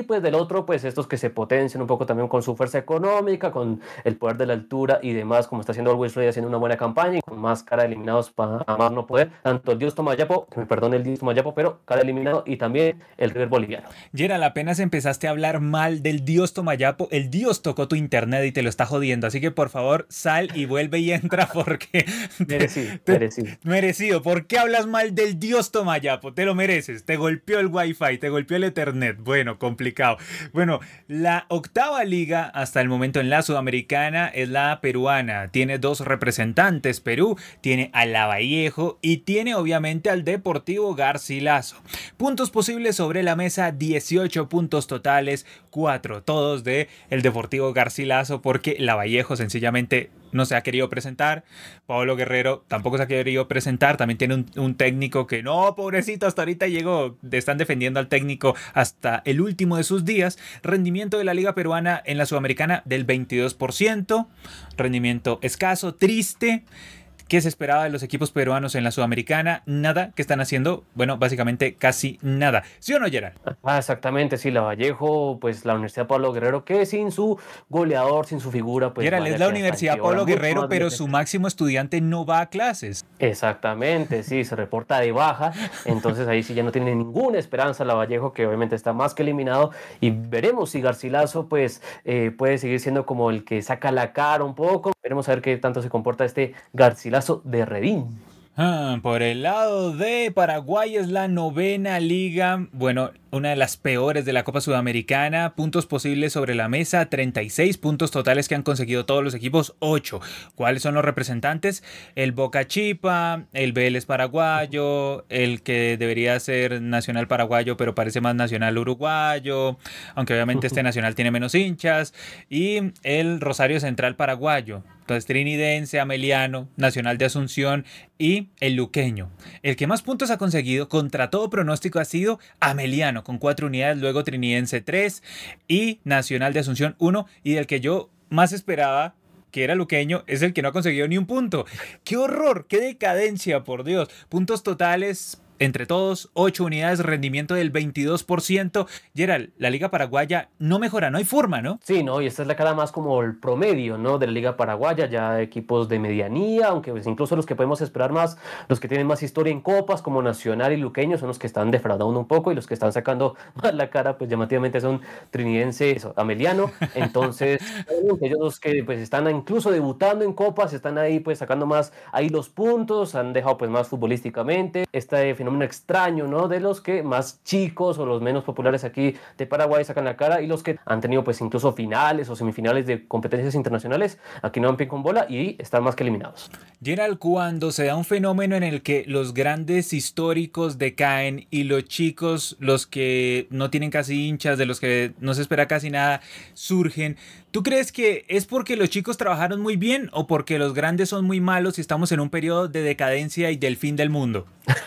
otro, pues estos que se potencian un poco también con su fuerza económica, con el poder de la altura y demás, como está haciendo Always Ready, haciendo una buena campaña y con más cara de eliminados para más no poder. Tanto el Dios Tomayapo, que me perdone el Dios Tomayapo, pero cara eliminado, y también el River boliviano. Gerald, apenas empezaste a hablar mal del Dios Tomayapo, el Dios tocó tu internet y te lo está jodiendo, así que por favor sal y vuelve y entra porque... Merecido, te, merecido. Merecido. ¿Por qué hablas mal del Dios Tomayapo? Te lo mereces, te golpeó el wifi, te golpeó el ethernet, bueno, complicado. Bueno, la octava liga hasta el momento en la Sudamericana es la peruana, tiene dos representantes, Perú, tiene a Lavallejo y tiene obviamente al Deportivo Garcilaso. Puntos posibles sobre la mesa, dieciocho puntos totales, cuatro todos de el Deportivo Garcilaso porque Lavallejo sencillamente no se ha querido presentar. Pablo Guerrero tampoco se ha querido presentar. También tiene un, un técnico que no, pobrecito, hasta ahorita llegó. Están defendiendo al técnico hasta el último de sus días. Rendimiento de la liga peruana en la Sudamericana del veintidós por ciento. Rendimiento escaso, triste. ¿Qué se esperaba de los equipos peruanos en la Sudamericana? Nada. ¿Qué están haciendo? Bueno, básicamente casi nada. ¿Sí o no, Gerard? Ah, exactamente, sí, Lavallejo, pues la Universidad Pablo Guerrero, que sin su goleador, sin su figura, pues... Gerard, es la Universidad Pablo Guerrero, pero su máximo estudiante no va a clases. Exactamente, sí, se reporta de baja, entonces ahí sí ya no tiene ninguna esperanza Lavallejo, que obviamente está más que eliminado, y veremos si Garcilaso, pues, eh, puede seguir siendo como el que saca la cara un poco. Veremos a ver qué tanto se comporta este Garcilaso de Redín. Ah, por el lado de Paraguay es la novena liga, bueno, una de las peores de la Copa Sudamericana. Puntos posibles sobre la mesa, treinta y seis puntos totales que han conseguido todos los equipos, ocho. ¿Cuáles son los representantes? El Boca Chipa, el Vélez paraguayo, el que debería ser nacional paraguayo pero parece más nacional uruguayo, aunque obviamente este nacional tiene menos hinchas, y el Rosario Central paraguayo. Entonces, trinidense, ameliano, Nacional de Asunción y el luqueño. El que más puntos ha conseguido, contra todo pronóstico, ha sido ameliano, con cuatro unidades, luego trinidense tres y Nacional de Asunción uno. Y el que yo más esperaba, que era luqueño, es el que no ha conseguido ni un punto. ¡Qué horror! ¡Qué decadencia, por Dios! Puntos totales... entre todos, ocho unidades, rendimiento del veintidós por ciento. Gerald, la Liga Paraguaya no mejora, no hay forma, ¿no? Sí, no, y esta es la cara más como el promedio, ¿no? De la Liga Paraguaya, ya equipos de medianía, aunque pues incluso los que podemos esperar más, los que tienen más historia en copas, como Nacional y Luqueño, son los que están defraudando un poco, y los que están sacando más la cara, pues llamativamente son Trinidense, eso, Ameliano. Entonces, ellos los que pues están incluso debutando en copas, están ahí pues sacando más ahí los puntos, han dejado pues más futbolísticamente. Este fenómeno extraño, ¿no? De los que más chicos o los menos populares aquí de Paraguay sacan la cara, y los que han tenido pues incluso finales o semifinales de competencias internacionales, aquí no dan pie con bola y están más que eliminados. Gerald, cuando se da un fenómeno en el que los grandes históricos decaen y los chicos, los que no tienen casi hinchas, de los que no se espera casi nada, surgen, ¿tú crees que es porque los chicos trabajaron muy bien o porque los grandes son muy malos y estamos en un periodo de decadencia y del fin del mundo?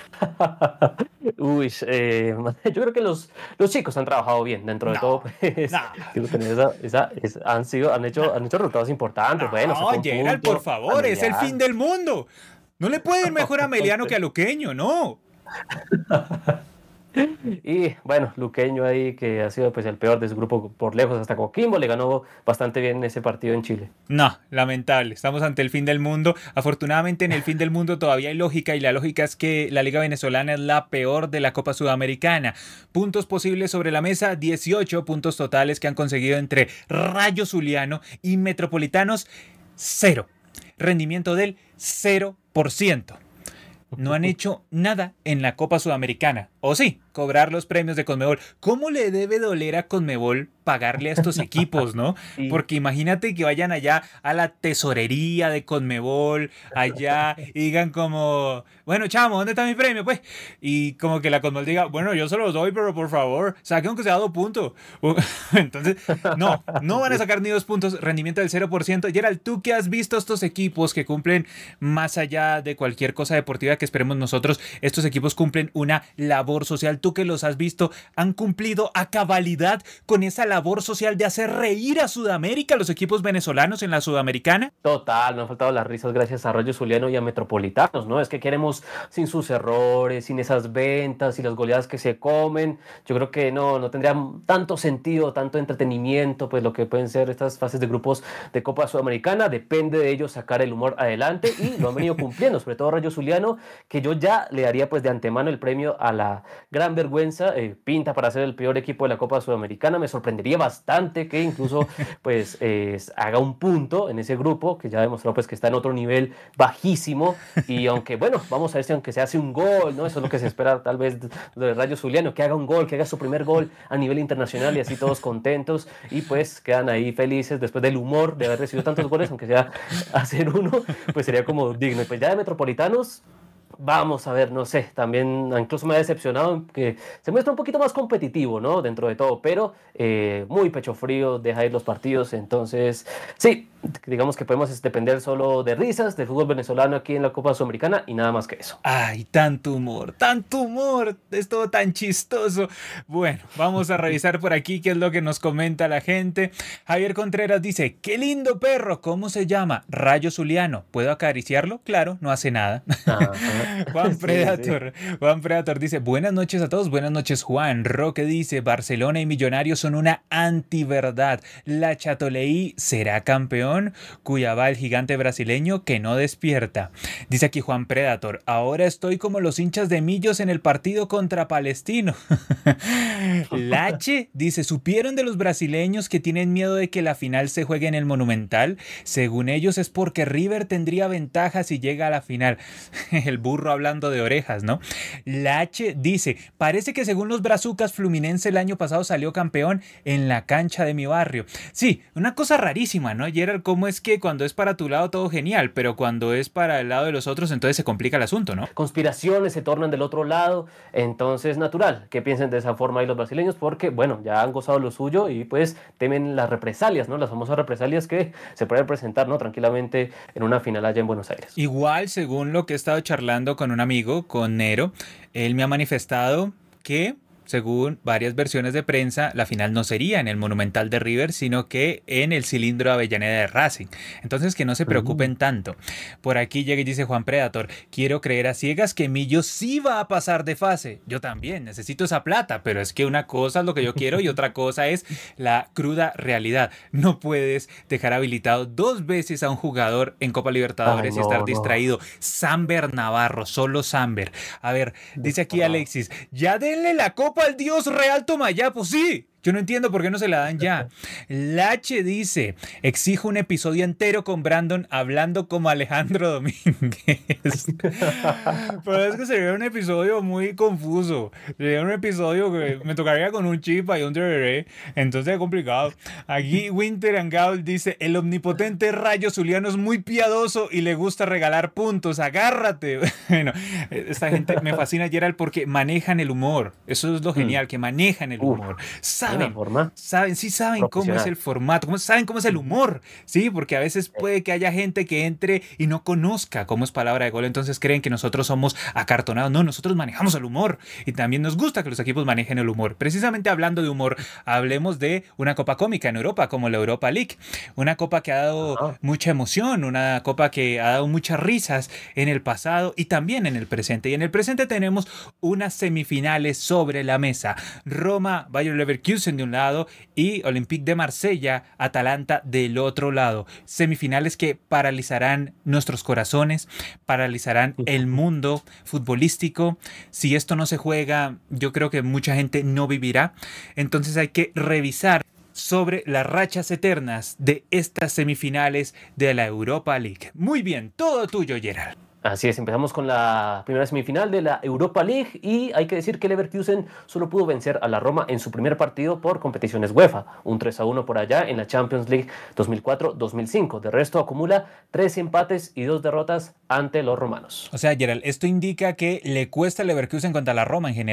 Uy, eh, yo creo que los, los chicos han trabajado bien dentro no, de todo. Pues, no. esa, esa, esa, han, sido, han, hecho, han hecho resultados importantes. No, bueno, Gerald, por favor, es el fin del mundo. No le puede ir mejor a Ameliano que a Luqueño, no. Y bueno, Luqueño ahí, que ha sido pues el peor de su grupo por lejos, hasta Coquimbo le ganó bastante bien ese partido en Chile. No, lamentable, estamos ante el fin del mundo. Afortunadamente en el fin del mundo todavía hay lógica, y la lógica es que la Liga Venezolana es la peor de la Copa Sudamericana. Puntos posibles sobre la mesa, dieciocho puntos totales que han conseguido entre Rayo Zuliano y Metropolitanos, cero. Rendimiento del cero por ciento. No han hecho nada en la Copa Sudamericana. ¿O sí? Cobrar los premios de Conmebol. ¿Cómo le debe doler a Conmebol pagarle a estos equipos, no? Sí. Porque imagínate que vayan allá a la tesorería de Conmebol, allá, y digan como, bueno, chamo, ¿dónde está mi premio? Pues, y como que la Conmebol diga, bueno, yo se los doy, pero por favor, saquen aunque sea dos puntos. Entonces, no, no van a sacar ni dos puntos, rendimiento del cero por ciento. Gerald, ¿tú qué has visto estos equipos que cumplen más allá de cualquier cosa deportiva que esperemos nosotros, estos equipos cumplen una labor social. Tú que los has visto, ¿han cumplido a cabalidad con esa labor social de hacer reír a Sudamérica, los equipos venezolanos en la Sudamericana? Total, no han faltado las risas gracias a Rayo Zuliano y a Metropolitanos, ¿no? Es que queremos sin sus errores, sin esas ventas y las goleadas que se comen. Yo creo que no, no tendría tanto sentido, tanto entretenimiento, pues lo que pueden ser estas fases de grupos de Copa Sudamericana. Depende de ellos sacar el humor adelante y lo han venido cumpliendo, sobre todo Rayo Zuliano, que yo ya le daría pues de antemano el premio a la gran vergüenza. Eh, pinta para ser el peor equipo de la Copa Sudamericana. Me sorprendería bastante que incluso pues eh, haga un punto en ese grupo, que ya demostró pues que está en otro nivel bajísimo, y aunque bueno, vamos a ver si aunque se hace un gol, ¿no? Eso es lo que se espera tal vez de Rayo Zuliano, que haga un gol, que haga su primer gol a nivel internacional y así todos contentos y pues quedan ahí felices después del humor de haber recibido tantos goles, aunque sea hacer uno, pues sería como digno. Y pues ya de Metropolitanos, vamos a ver, no sé, también incluso me ha decepcionado que se muestra un poquito más competitivo, ¿no? Dentro de todo, pero eh, muy pecho frío, deja ir los partidos, entonces sí, digamos que podemos depender solo de risas, del fútbol venezolano aquí en la Copa Sudamericana y nada más que eso. Ay, tanto humor, tanto humor, es todo tan chistoso. Bueno, vamos a revisar por aquí qué es lo que nos comenta la gente. Javier Contreras dice, qué lindo perro, ¿cómo se llama? Rayo Zuliano, ¿puedo acariciarlo? Claro, no hace nada. Ajá. Juan Predator, sí, sí. Juan Predator dice, buenas noches a todos, buenas noches Juan. Roque dice, Barcelona y Millonarios son una antiverdad. La Chatoleí será campeón. Cuiabá, el gigante brasileño que no despierta. Dice aquí Juan Predator, ahora estoy como los hinchas de Millos en el partido contra Palestino. Lache dice, ¿supieron de los brasileños que tienen miedo de que la final se juegue en el Monumental? Según ellos es porque River tendría ventaja si llega a la final. El burro hablando de orejas, ¿no? Lache dice, parece que según los brazucas, Fluminense el año pasado salió campeón en la cancha de mi barrio. Sí, una cosa rarísima, ¿no, Gerald? ¿Cómo es que cuando es para tu lado todo genial, pero cuando es para el lado de los otros, entonces se complica el asunto, ¿no? Conspiraciones se tornan del otro lado, entonces natural que piensen de esa forma ahí los brasileños, porque bueno, ya han gozado lo suyo y pues temen las represalias, ¿no? Las famosas represalias que se pueden presentar, ¿no? Tranquilamente en una final allá en Buenos Aires. Igual, según lo que he estado charlando con un amigo, con Nero, él me ha manifestado que, según varias versiones de prensa, la final no sería en el Monumental de River, sino que en el Cilindro Avellaneda de Racing. Entonces, que no se preocupen uh-huh. tanto. Por aquí llega y dice Juan Predator, quiero creer a ciegas que Millos sí va a pasar de fase. Yo también, necesito esa plata, pero es que una cosa es lo que yo quiero y otra cosa es la cruda realidad. No puedes dejar habilitado dos veces a un jugador en Copa Libertadores Ay, no, y estar no. distraído. Samber Navarro, solo Samber. A ver, dice aquí Alexis, ya denle la copa al dios Real Tomayapo, sí. Yo no entiendo por qué no se la dan ya. Lache dice, exijo un episodio entero con Brandon hablando como Alejandro Domínguez. Pero es que sería un episodio muy confuso. Sería un episodio que me tocaría con un chip y un tereré. Entonces es complicado. Aquí Winter and Gaul dice, el omnipotente Rayo Zuliano es muy piadoso y le gusta regalar puntos. Agárrate. Bueno, esta gente me fascina, Gerald, porque manejan el humor. Eso es lo genial, que manejan el humor. Saben, saben, sí saben cómo es el formato, cómo, saben cómo es el humor, sí, porque a veces puede que haya gente que entre y no conozca cómo es palabra de gol, entonces creen que nosotros somos acartonados. No, nosotros manejamos el humor y también nos gusta que los equipos manejen el humor. Precisamente hablando de humor, hablemos de una copa cómica en Europa, como la Europa League, una copa que ha dado Ajá. mucha emoción, una copa que ha dado muchas risas en el pasado y también en el presente. Y en el presente tenemos unas semifinales sobre la mesa. Roma, Bayer Leverkusen de un lado y Olympique de Marsella, Atalanta del otro lado. Semifinales que paralizarán nuestros corazones, paralizarán el mundo futbolístico. Si esto no se juega, yo creo que mucha gente no vivirá. Entonces hay que revisar sobre las rachas eternas de estas semifinales de la Europa League. Muy bien, todo tuyo, Gerald. Así es, empezamos con la primera semifinal de la Europa League y hay que decir que Leverkusen solo pudo vencer a la Roma en su primer partido por competiciones UEFA, un tres a uno por allá en la Champions League dos mil cuatro dos mil cinco. De resto acumula tres empates y dos derrotas ante los romanos. O sea, Gerald, esto indica que le cuesta a Leverkusen contra la Roma en general.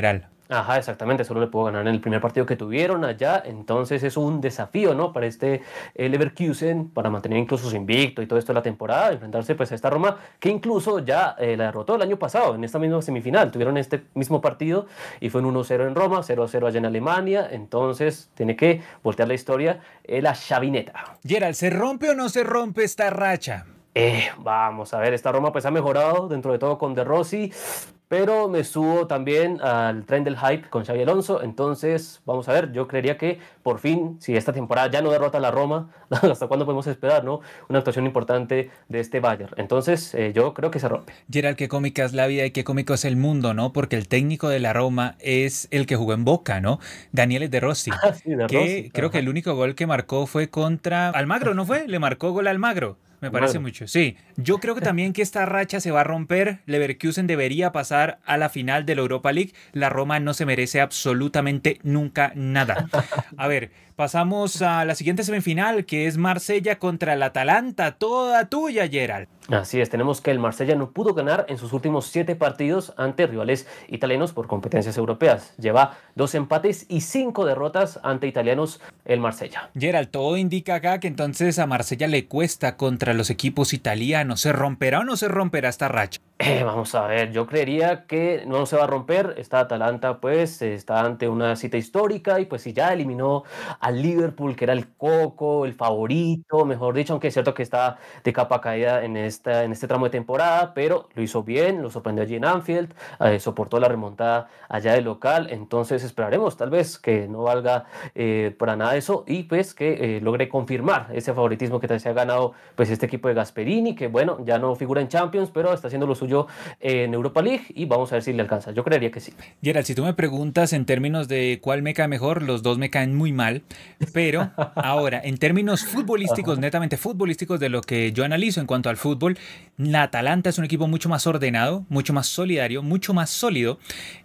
Ajá, exactamente, solo le pudo ganar en el primer partido que tuvieron allá, entonces es un desafío, ¿no? Para este eh, Leverkusen, para mantener incluso su invicto y todo esto de la temporada, enfrentarse pues a esta Roma que incluso ya eh, la derrotó el año pasado en esta misma semifinal, tuvieron este mismo partido y fue un uno cero en Roma, cero a cero allá en Alemania, entonces tiene que voltear la historia, eh, la chavineta. Gerald, ¿se rompe o no se rompe esta racha? Eh, vamos a ver, esta Roma pues ha mejorado dentro de todo con De Rossi, pero me subo también al tren del hype con Xabi Alonso, entonces vamos a ver, yo creería que por fin, si esta temporada ya no derrota a la Roma, ¿hasta cuándo podemos esperar, no? Una actuación importante de este Bayern, entonces eh, yo creo que se rompe. Gerald, qué cómica es la vida y qué cómico es el mundo, ¿no? Porque el técnico de la Roma es el que jugó en Boca, ¿no? Daniele De Rossi, Ah, sí, De Rossi, que creo que ajá, el único gol que marcó fue contra Almagro, ¿no fue? Le marcó gol a Almagro. Me parece Almagro. mucho, sí. Yo creo que también que esta racha se va a romper. Leverkusen debería pasar a la final de la Europa League. La Roma no se merece absolutamente nunca nada. A ver, pasamos a la siguiente semifinal, que es Marsella contra el Atalanta. Toda tuya, Gerald. Así es, tenemos que el Marsella no pudo ganar en sus últimos siete partidos ante rivales italianos por competencias europeas. Lleva dos empates y cinco derrotas ante italianos el Marsella. Gerald, todo indica acá que entonces a Marsella le cuesta contra los equipos italianos. ¿Se romperá o no se romperá esta racha? Eh, vamos a ver, yo creería que no se va a romper. Esta Atalanta pues está ante una cita histórica y pues si ya eliminó al Liverpool, que era el coco, el favorito, mejor dicho, aunque es cierto que está de capa caída en, esta, en este tramo de temporada, pero lo hizo bien, lo sorprendió allí en Anfield, eh, soportó la remontada allá del local, entonces esperaremos tal vez que no valga eh, para nada eso y pues que eh, logre confirmar ese favoritismo que se ha ganado pues este equipo de Gasperini, que bueno, ya no figura en Champions, pero está haciendo lo suyo en Europa League y vamos a ver si le alcanza. Yo creería que sí. Gerald, si tú me preguntas en términos de cuál me cae mejor, los dos me caen muy mal, pero ahora, en términos futbolísticos, Ajá. netamente futbolísticos de lo que yo analizo en cuanto al fútbol, la Atalanta es un equipo mucho más ordenado, mucho más solidario, mucho más sólido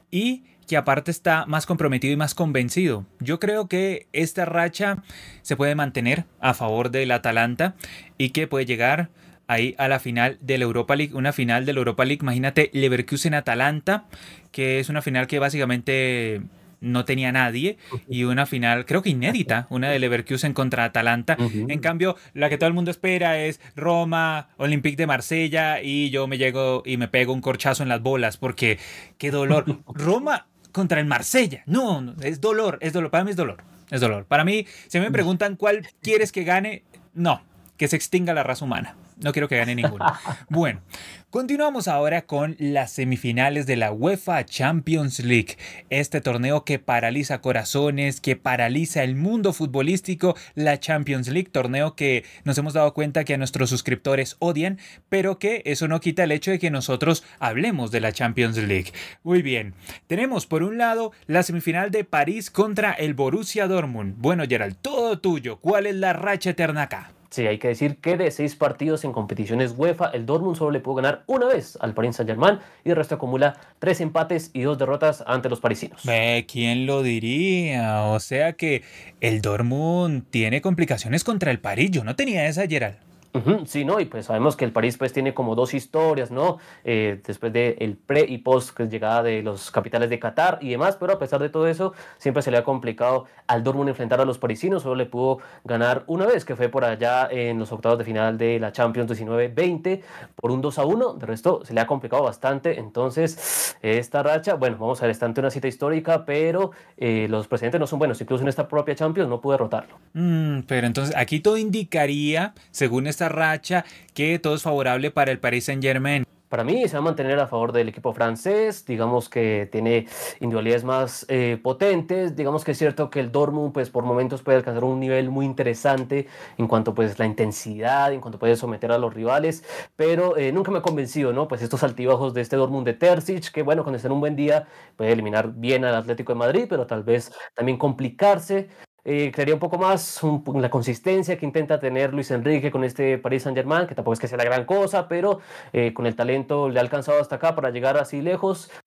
y que aparte está más comprometido y más convencido. Yo creo que esta racha se puede mantener a favor del Atalanta y que puede llegar ahí a la final de la Europa League, una final de la Europa League, imagínate Leverkusen-Atalanta, que es una final que básicamente no tenía nadie y una final creo que inédita, una de Leverkusen contra Atalanta. En Ujú. cambio, la que todo el mundo espera es Roma, Olympique de Marsella y yo me llego y me pego un corchazo en las bolas porque qué dolor. Roma contra el Marsella. No, no, es dolor, es dolor, para mí es dolor. Es dolor. Para mí, si me preguntan cuál quieres que gane, no, que se extinga la raza humana. No quiero que gane ninguno. Bueno, continuamos ahora con las semifinales de la UEFA Champions League. Este torneo que paraliza corazones, que paraliza el mundo futbolístico. La Champions League, torneo que nos hemos dado cuenta que a nuestros suscriptores odian, pero que eso no quita el hecho de que nosotros hablemos de la Champions League. Muy bien, tenemos por un lado la semifinal de París contra el Borussia Dortmund. Bueno, Gerald, todo tuyo. ¿Cuál es la racha eterna acá? Sí, hay que decir que de seis partidos en competiciones UEFA, el Dortmund solo le pudo ganar una vez al Paris Saint-Germain y el resto acumula tres empates y dos derrotas ante los parisinos. Ve, ¿quién lo diría? O sea que el Dortmund tiene complicaciones contra el París. Yo no tenía esa, Gerald. Ujú, sí, ¿no? Y pues sabemos que el París pues tiene como dos historias, ¿no? Eh, después de el pre y post que es llegada de los capitales de Qatar y demás, pero a pesar de todo eso, siempre se le ha complicado al Dortmund enfrentar a los parisinos, solo le pudo ganar una vez, que fue por allá en los octavos de final de la Champions diecinueve veinte, por un dos a uno, de resto se le ha complicado bastante, entonces esta racha, bueno, vamos a ver, está ante una cita histórica, pero eh, los precedentes no son buenos, incluso en esta propia Champions no pudo derrotarlo. Mm, pero entonces aquí todo indicaría, según esta racha, que todo es favorable para el Paris Saint-Germain. Para mí se va a mantener a favor del equipo francés, digamos que tiene individualidades más eh, potentes, digamos que es cierto que el Dortmund pues por momentos puede alcanzar un nivel muy interesante en cuanto pues la intensidad, en cuanto puede someter a los rivales, pero eh, nunca me ha convencido, ¿no? Pues estos altibajos de este Dortmund de Terzic, que bueno, cuando está en un buen día puede eliminar bien al Atlético de Madrid, pero tal vez también complicarse. Eh, crearía un poco más un, la consistencia que intenta tener Luis Enrique con este Paris Saint-Germain, que tampoco es que sea la gran cosa, pero eh, con el talento le ha alcanzado hasta acá para llegar así lejos.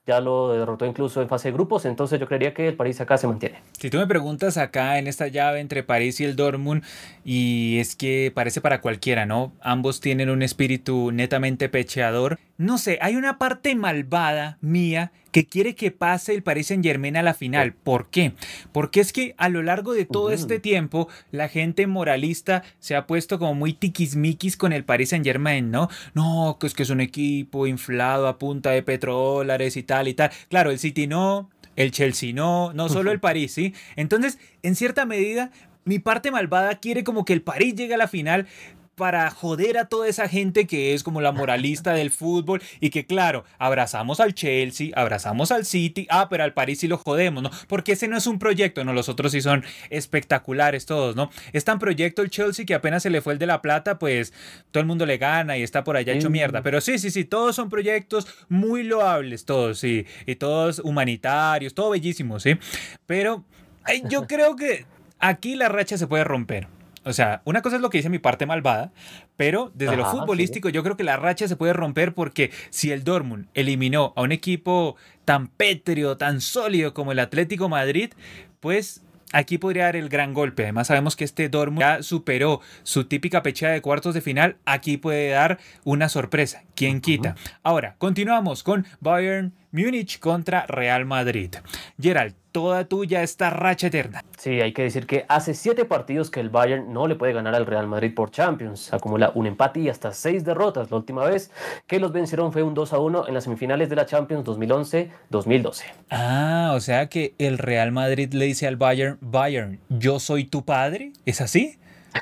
ya lo derrotó incluso en fase de grupos, entonces yo creería que el París acá se mantiene. Si tú me preguntas acá en esta llave entre París y el Dortmund, y es que parece para cualquiera, ¿no? Ambos tienen un espíritu netamente pecheador. No sé, hay una parte malvada mía que quiere que pase el Paris Saint-Germain a la final. ¿Por qué? Porque es que a lo largo de todo este tiempo, la gente moralista se ha puesto como muy tiquismiquis con el Paris Saint-Germain, ¿no? No, que es que es un equipo inflado a punta de petrodólares y tal y tal. Claro, el City no, el Chelsea no, no solo el París, ¿sí? Entonces, en cierta medida, mi parte malvada quiere como que el París llegue a la final para joder a toda esa gente que es como la moralista del fútbol y que claro, abrazamos al Chelsea, abrazamos al City, ah, pero al París sí lo jodemos, ¿no? Porque ese no es un proyecto, ¿no? Los otros sí son espectaculares todos, ¿no? Es tan proyecto el Chelsea que apenas se le fue el de la plata, pues todo el mundo le gana y está por allá hecho mierda, pero sí, sí, sí, todos son proyectos muy loables, todos, sí, y todos humanitarios, todo bellísimo, ¿sí? Pero ay, yo creo que aquí la racha se puede romper. O sea, una cosa es lo que dice mi parte malvada, pero desde Ajá, lo futbolístico sí. yo creo que la racha se puede romper porque si el Dortmund eliminó a un equipo tan pétreo, tan sólido como el Atlético Madrid, pues aquí podría dar el gran golpe. Además sabemos que este Dortmund ya superó su típica pecheada de cuartos de final. Aquí puede dar una sorpresa. ¿Quién quita? Ahora, continuamos con Bayern Múnich contra Real Madrid. Gerald, toda tuya esta racha eterna. Sí, hay que decir que hace siete partidos que el Bayern no le puede ganar al Real Madrid por Champions. Acumula un empate y hasta seis derrotas. La última vez que los vencieron fue un dos a uno en las semifinales de la Champions dos mil once dos mil doce. Ah, o sea que el Real Madrid le dice al Bayern, Bayern, ¿yo soy tu padre? ¿Es así?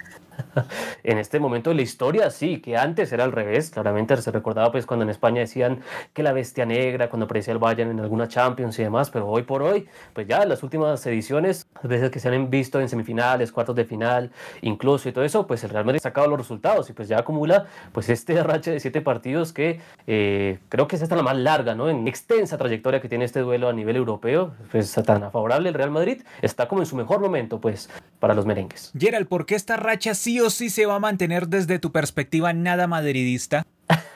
En este momento de la historia, sí, que antes era al revés. Claramente se recordaba pues cuando en España decían que la bestia negra, cuando aparecía el Bayern en alguna Champions y demás, pero hoy por hoy, pues ya en las últimas ediciones, las veces que se han visto en semifinales, cuartos de final, incluso y todo eso, pues el Real Madrid ha sacado los resultados y pues ya acumula pues este racha de siete partidos que eh, creo que es esta la más larga, ¿no? En extensa trayectoria que tiene este duelo a nivel europeo, pues tan favorable el Real Madrid, está como en su mejor momento pues para los merengues. Gerald, ¿por qué esta racha sí o sí se va a mantener desde tu perspectiva nada madridista?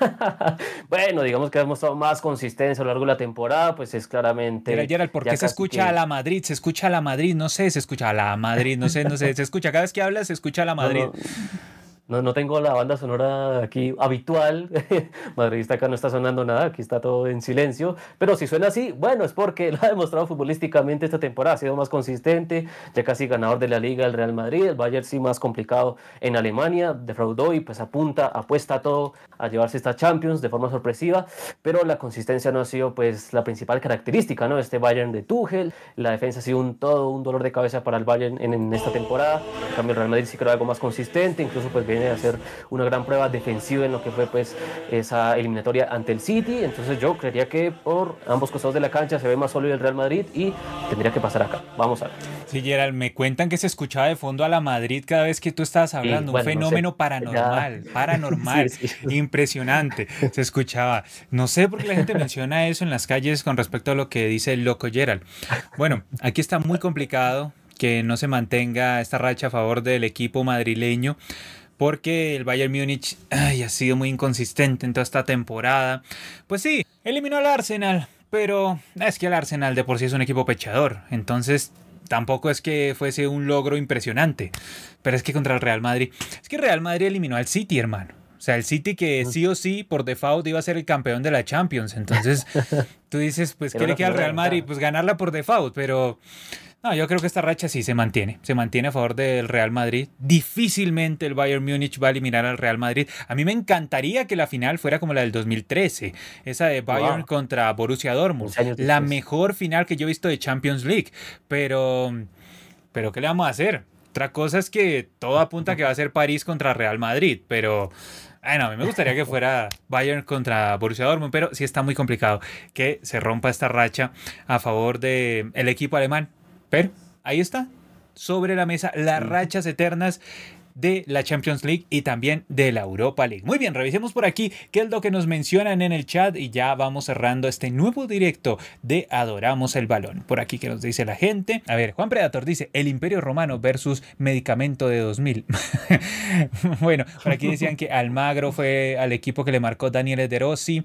Bueno, digamos que hemos mostrado más consistencia a lo largo de la temporada, pues es claramente... Gerald, Gerald, ¿por qué se escucha que... a la Madrid? Se escucha a la Madrid, no sé, se escucha a la Madrid, no sé, no sé, se escucha, cada vez que hablas se escucha a la Madrid. No, no. No, no tengo la banda sonora aquí habitual. Madridista acá no está sonando nada, aquí está todo en silencio. Pero si suena así, bueno, es porque lo ha demostrado futbolísticamente esta temporada. Ha sido más consistente, ya casi ganador de la Liga el Real Madrid. El Bayern sí más complicado en Alemania, defraudó y pues apunta, apuesta todo a llevarse esta Champions de forma sorpresiva. Pero la consistencia no ha sido pues la principal característica, ¿no? Este Bayern de Tuchel, la defensa ha sido un todo un dolor de cabeza para el Bayern en, en esta temporada. En cambio el Real Madrid sí creo algo más consistente, incluso pues viene a hacer una gran prueba defensiva en lo que fue pues esa eliminatoria ante el City. Entonces yo creería que por ambos costados de la cancha se ve más sólido el Real Madrid y tendría que pasar acá. Vamos a ver. Sí, Gerald, me cuentan que se escuchaba de fondo a la Madrid cada vez que tú estabas hablando, sí, bueno, un fenómeno no sé, paranormal, ya... paranormal, sí, sí. Impresionante, se escuchaba. No sé por qué la gente menciona eso en las calles con respecto a lo que dice el loco Gerald. Bueno, aquí está muy complicado que no se mantenga esta racha a favor del equipo madrileño, porque el Bayern Múnich ay, ha sido muy inconsistente en toda esta temporada. Pues sí, eliminó al Arsenal, pero es que el Arsenal de por sí es un equipo pechador, entonces tampoco es que fuese un logro impresionante. Pero es que contra el Real Madrid, es que el Real Madrid eliminó al City, hermano. O sea, el City que sí o sí, por default, iba a ser el campeón de la Champions. Entonces, tú dices, pues, ¿qué le queda al Real Madrid? Pues ganarla por default, pero... No, yo creo que esta racha sí se mantiene. Se mantiene a favor del Real Madrid. Difícilmente el Bayern Múnich va a eliminar al Real Madrid. A mí me encantaría que la final fuera como la del dos mil trece. Esa de Bayern wow. contra Borussia Dortmund. La mejor final que yo he visto de Champions League. Pero... ¿Pero qué le vamos a hacer? Otra cosa es que todo apunta a que va a ser París contra Real Madrid. Pero... Bueno, a mí me gustaría que fuera Bayern contra Borussia Dortmund, pero sí está muy complicado que se rompa esta racha a favor del equipo alemán. Pero ahí está, sobre la mesa, las rachas eternas de la Champions League y también de la Europa League. Muy bien, revisemos por aquí qué es lo que nos mencionan en el chat y ya vamos cerrando este nuevo directo de Adoramos el Balón. Por aquí que nos dice la gente. A ver, Juan Predator dice el Imperio Romano versus Medicamento de dos mil. Bueno, por aquí decían que Almagro fue al equipo que le marcó Daniele De Rossi.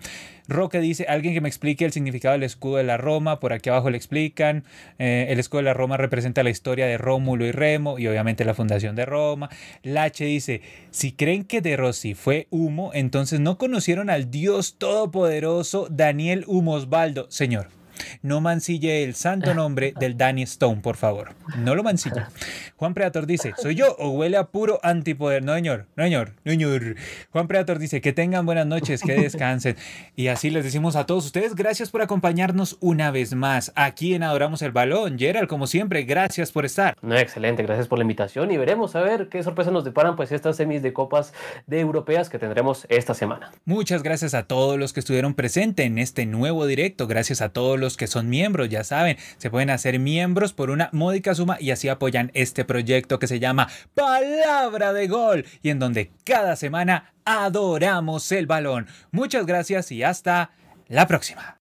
Roque dice, alguien que me explique el significado del escudo de la Roma. Por aquí abajo le explican. Eh, el escudo de la Roma representa la historia de Rómulo y Remo y obviamente la fundación de Roma. Lache dice, si creen que De Rossi fue humo, entonces no conocieron al Dios todopoderoso Daniel Humosbaldo. Señor, no mancille el santo nombre del Danny Stone, por favor. No lo mancille. Juan Predator dice, ¿soy yo o huele a puro antipoder? No, señor. No, señor. No, señor. Juan Predator dice, que tengan buenas noches, que descansen. Y así les decimos a todos ustedes, gracias por acompañarnos una vez más aquí en Adoramos el Balón. Gerald, como siempre, gracias por estar. No, excelente, gracias por la invitación y veremos a ver qué sorpresas nos deparan pues estas semis de copas de europeas que tendremos esta semana. Muchas gracias a todos los que estuvieron presentes en este nuevo directo. Gracias a todos los que son miembros, ya saben, se pueden hacer miembros por una módica suma y así apoyan este proyecto que se llama Palabra de Gol y en donde cada semana adoramos el balón. Muchas gracias y hasta la próxima.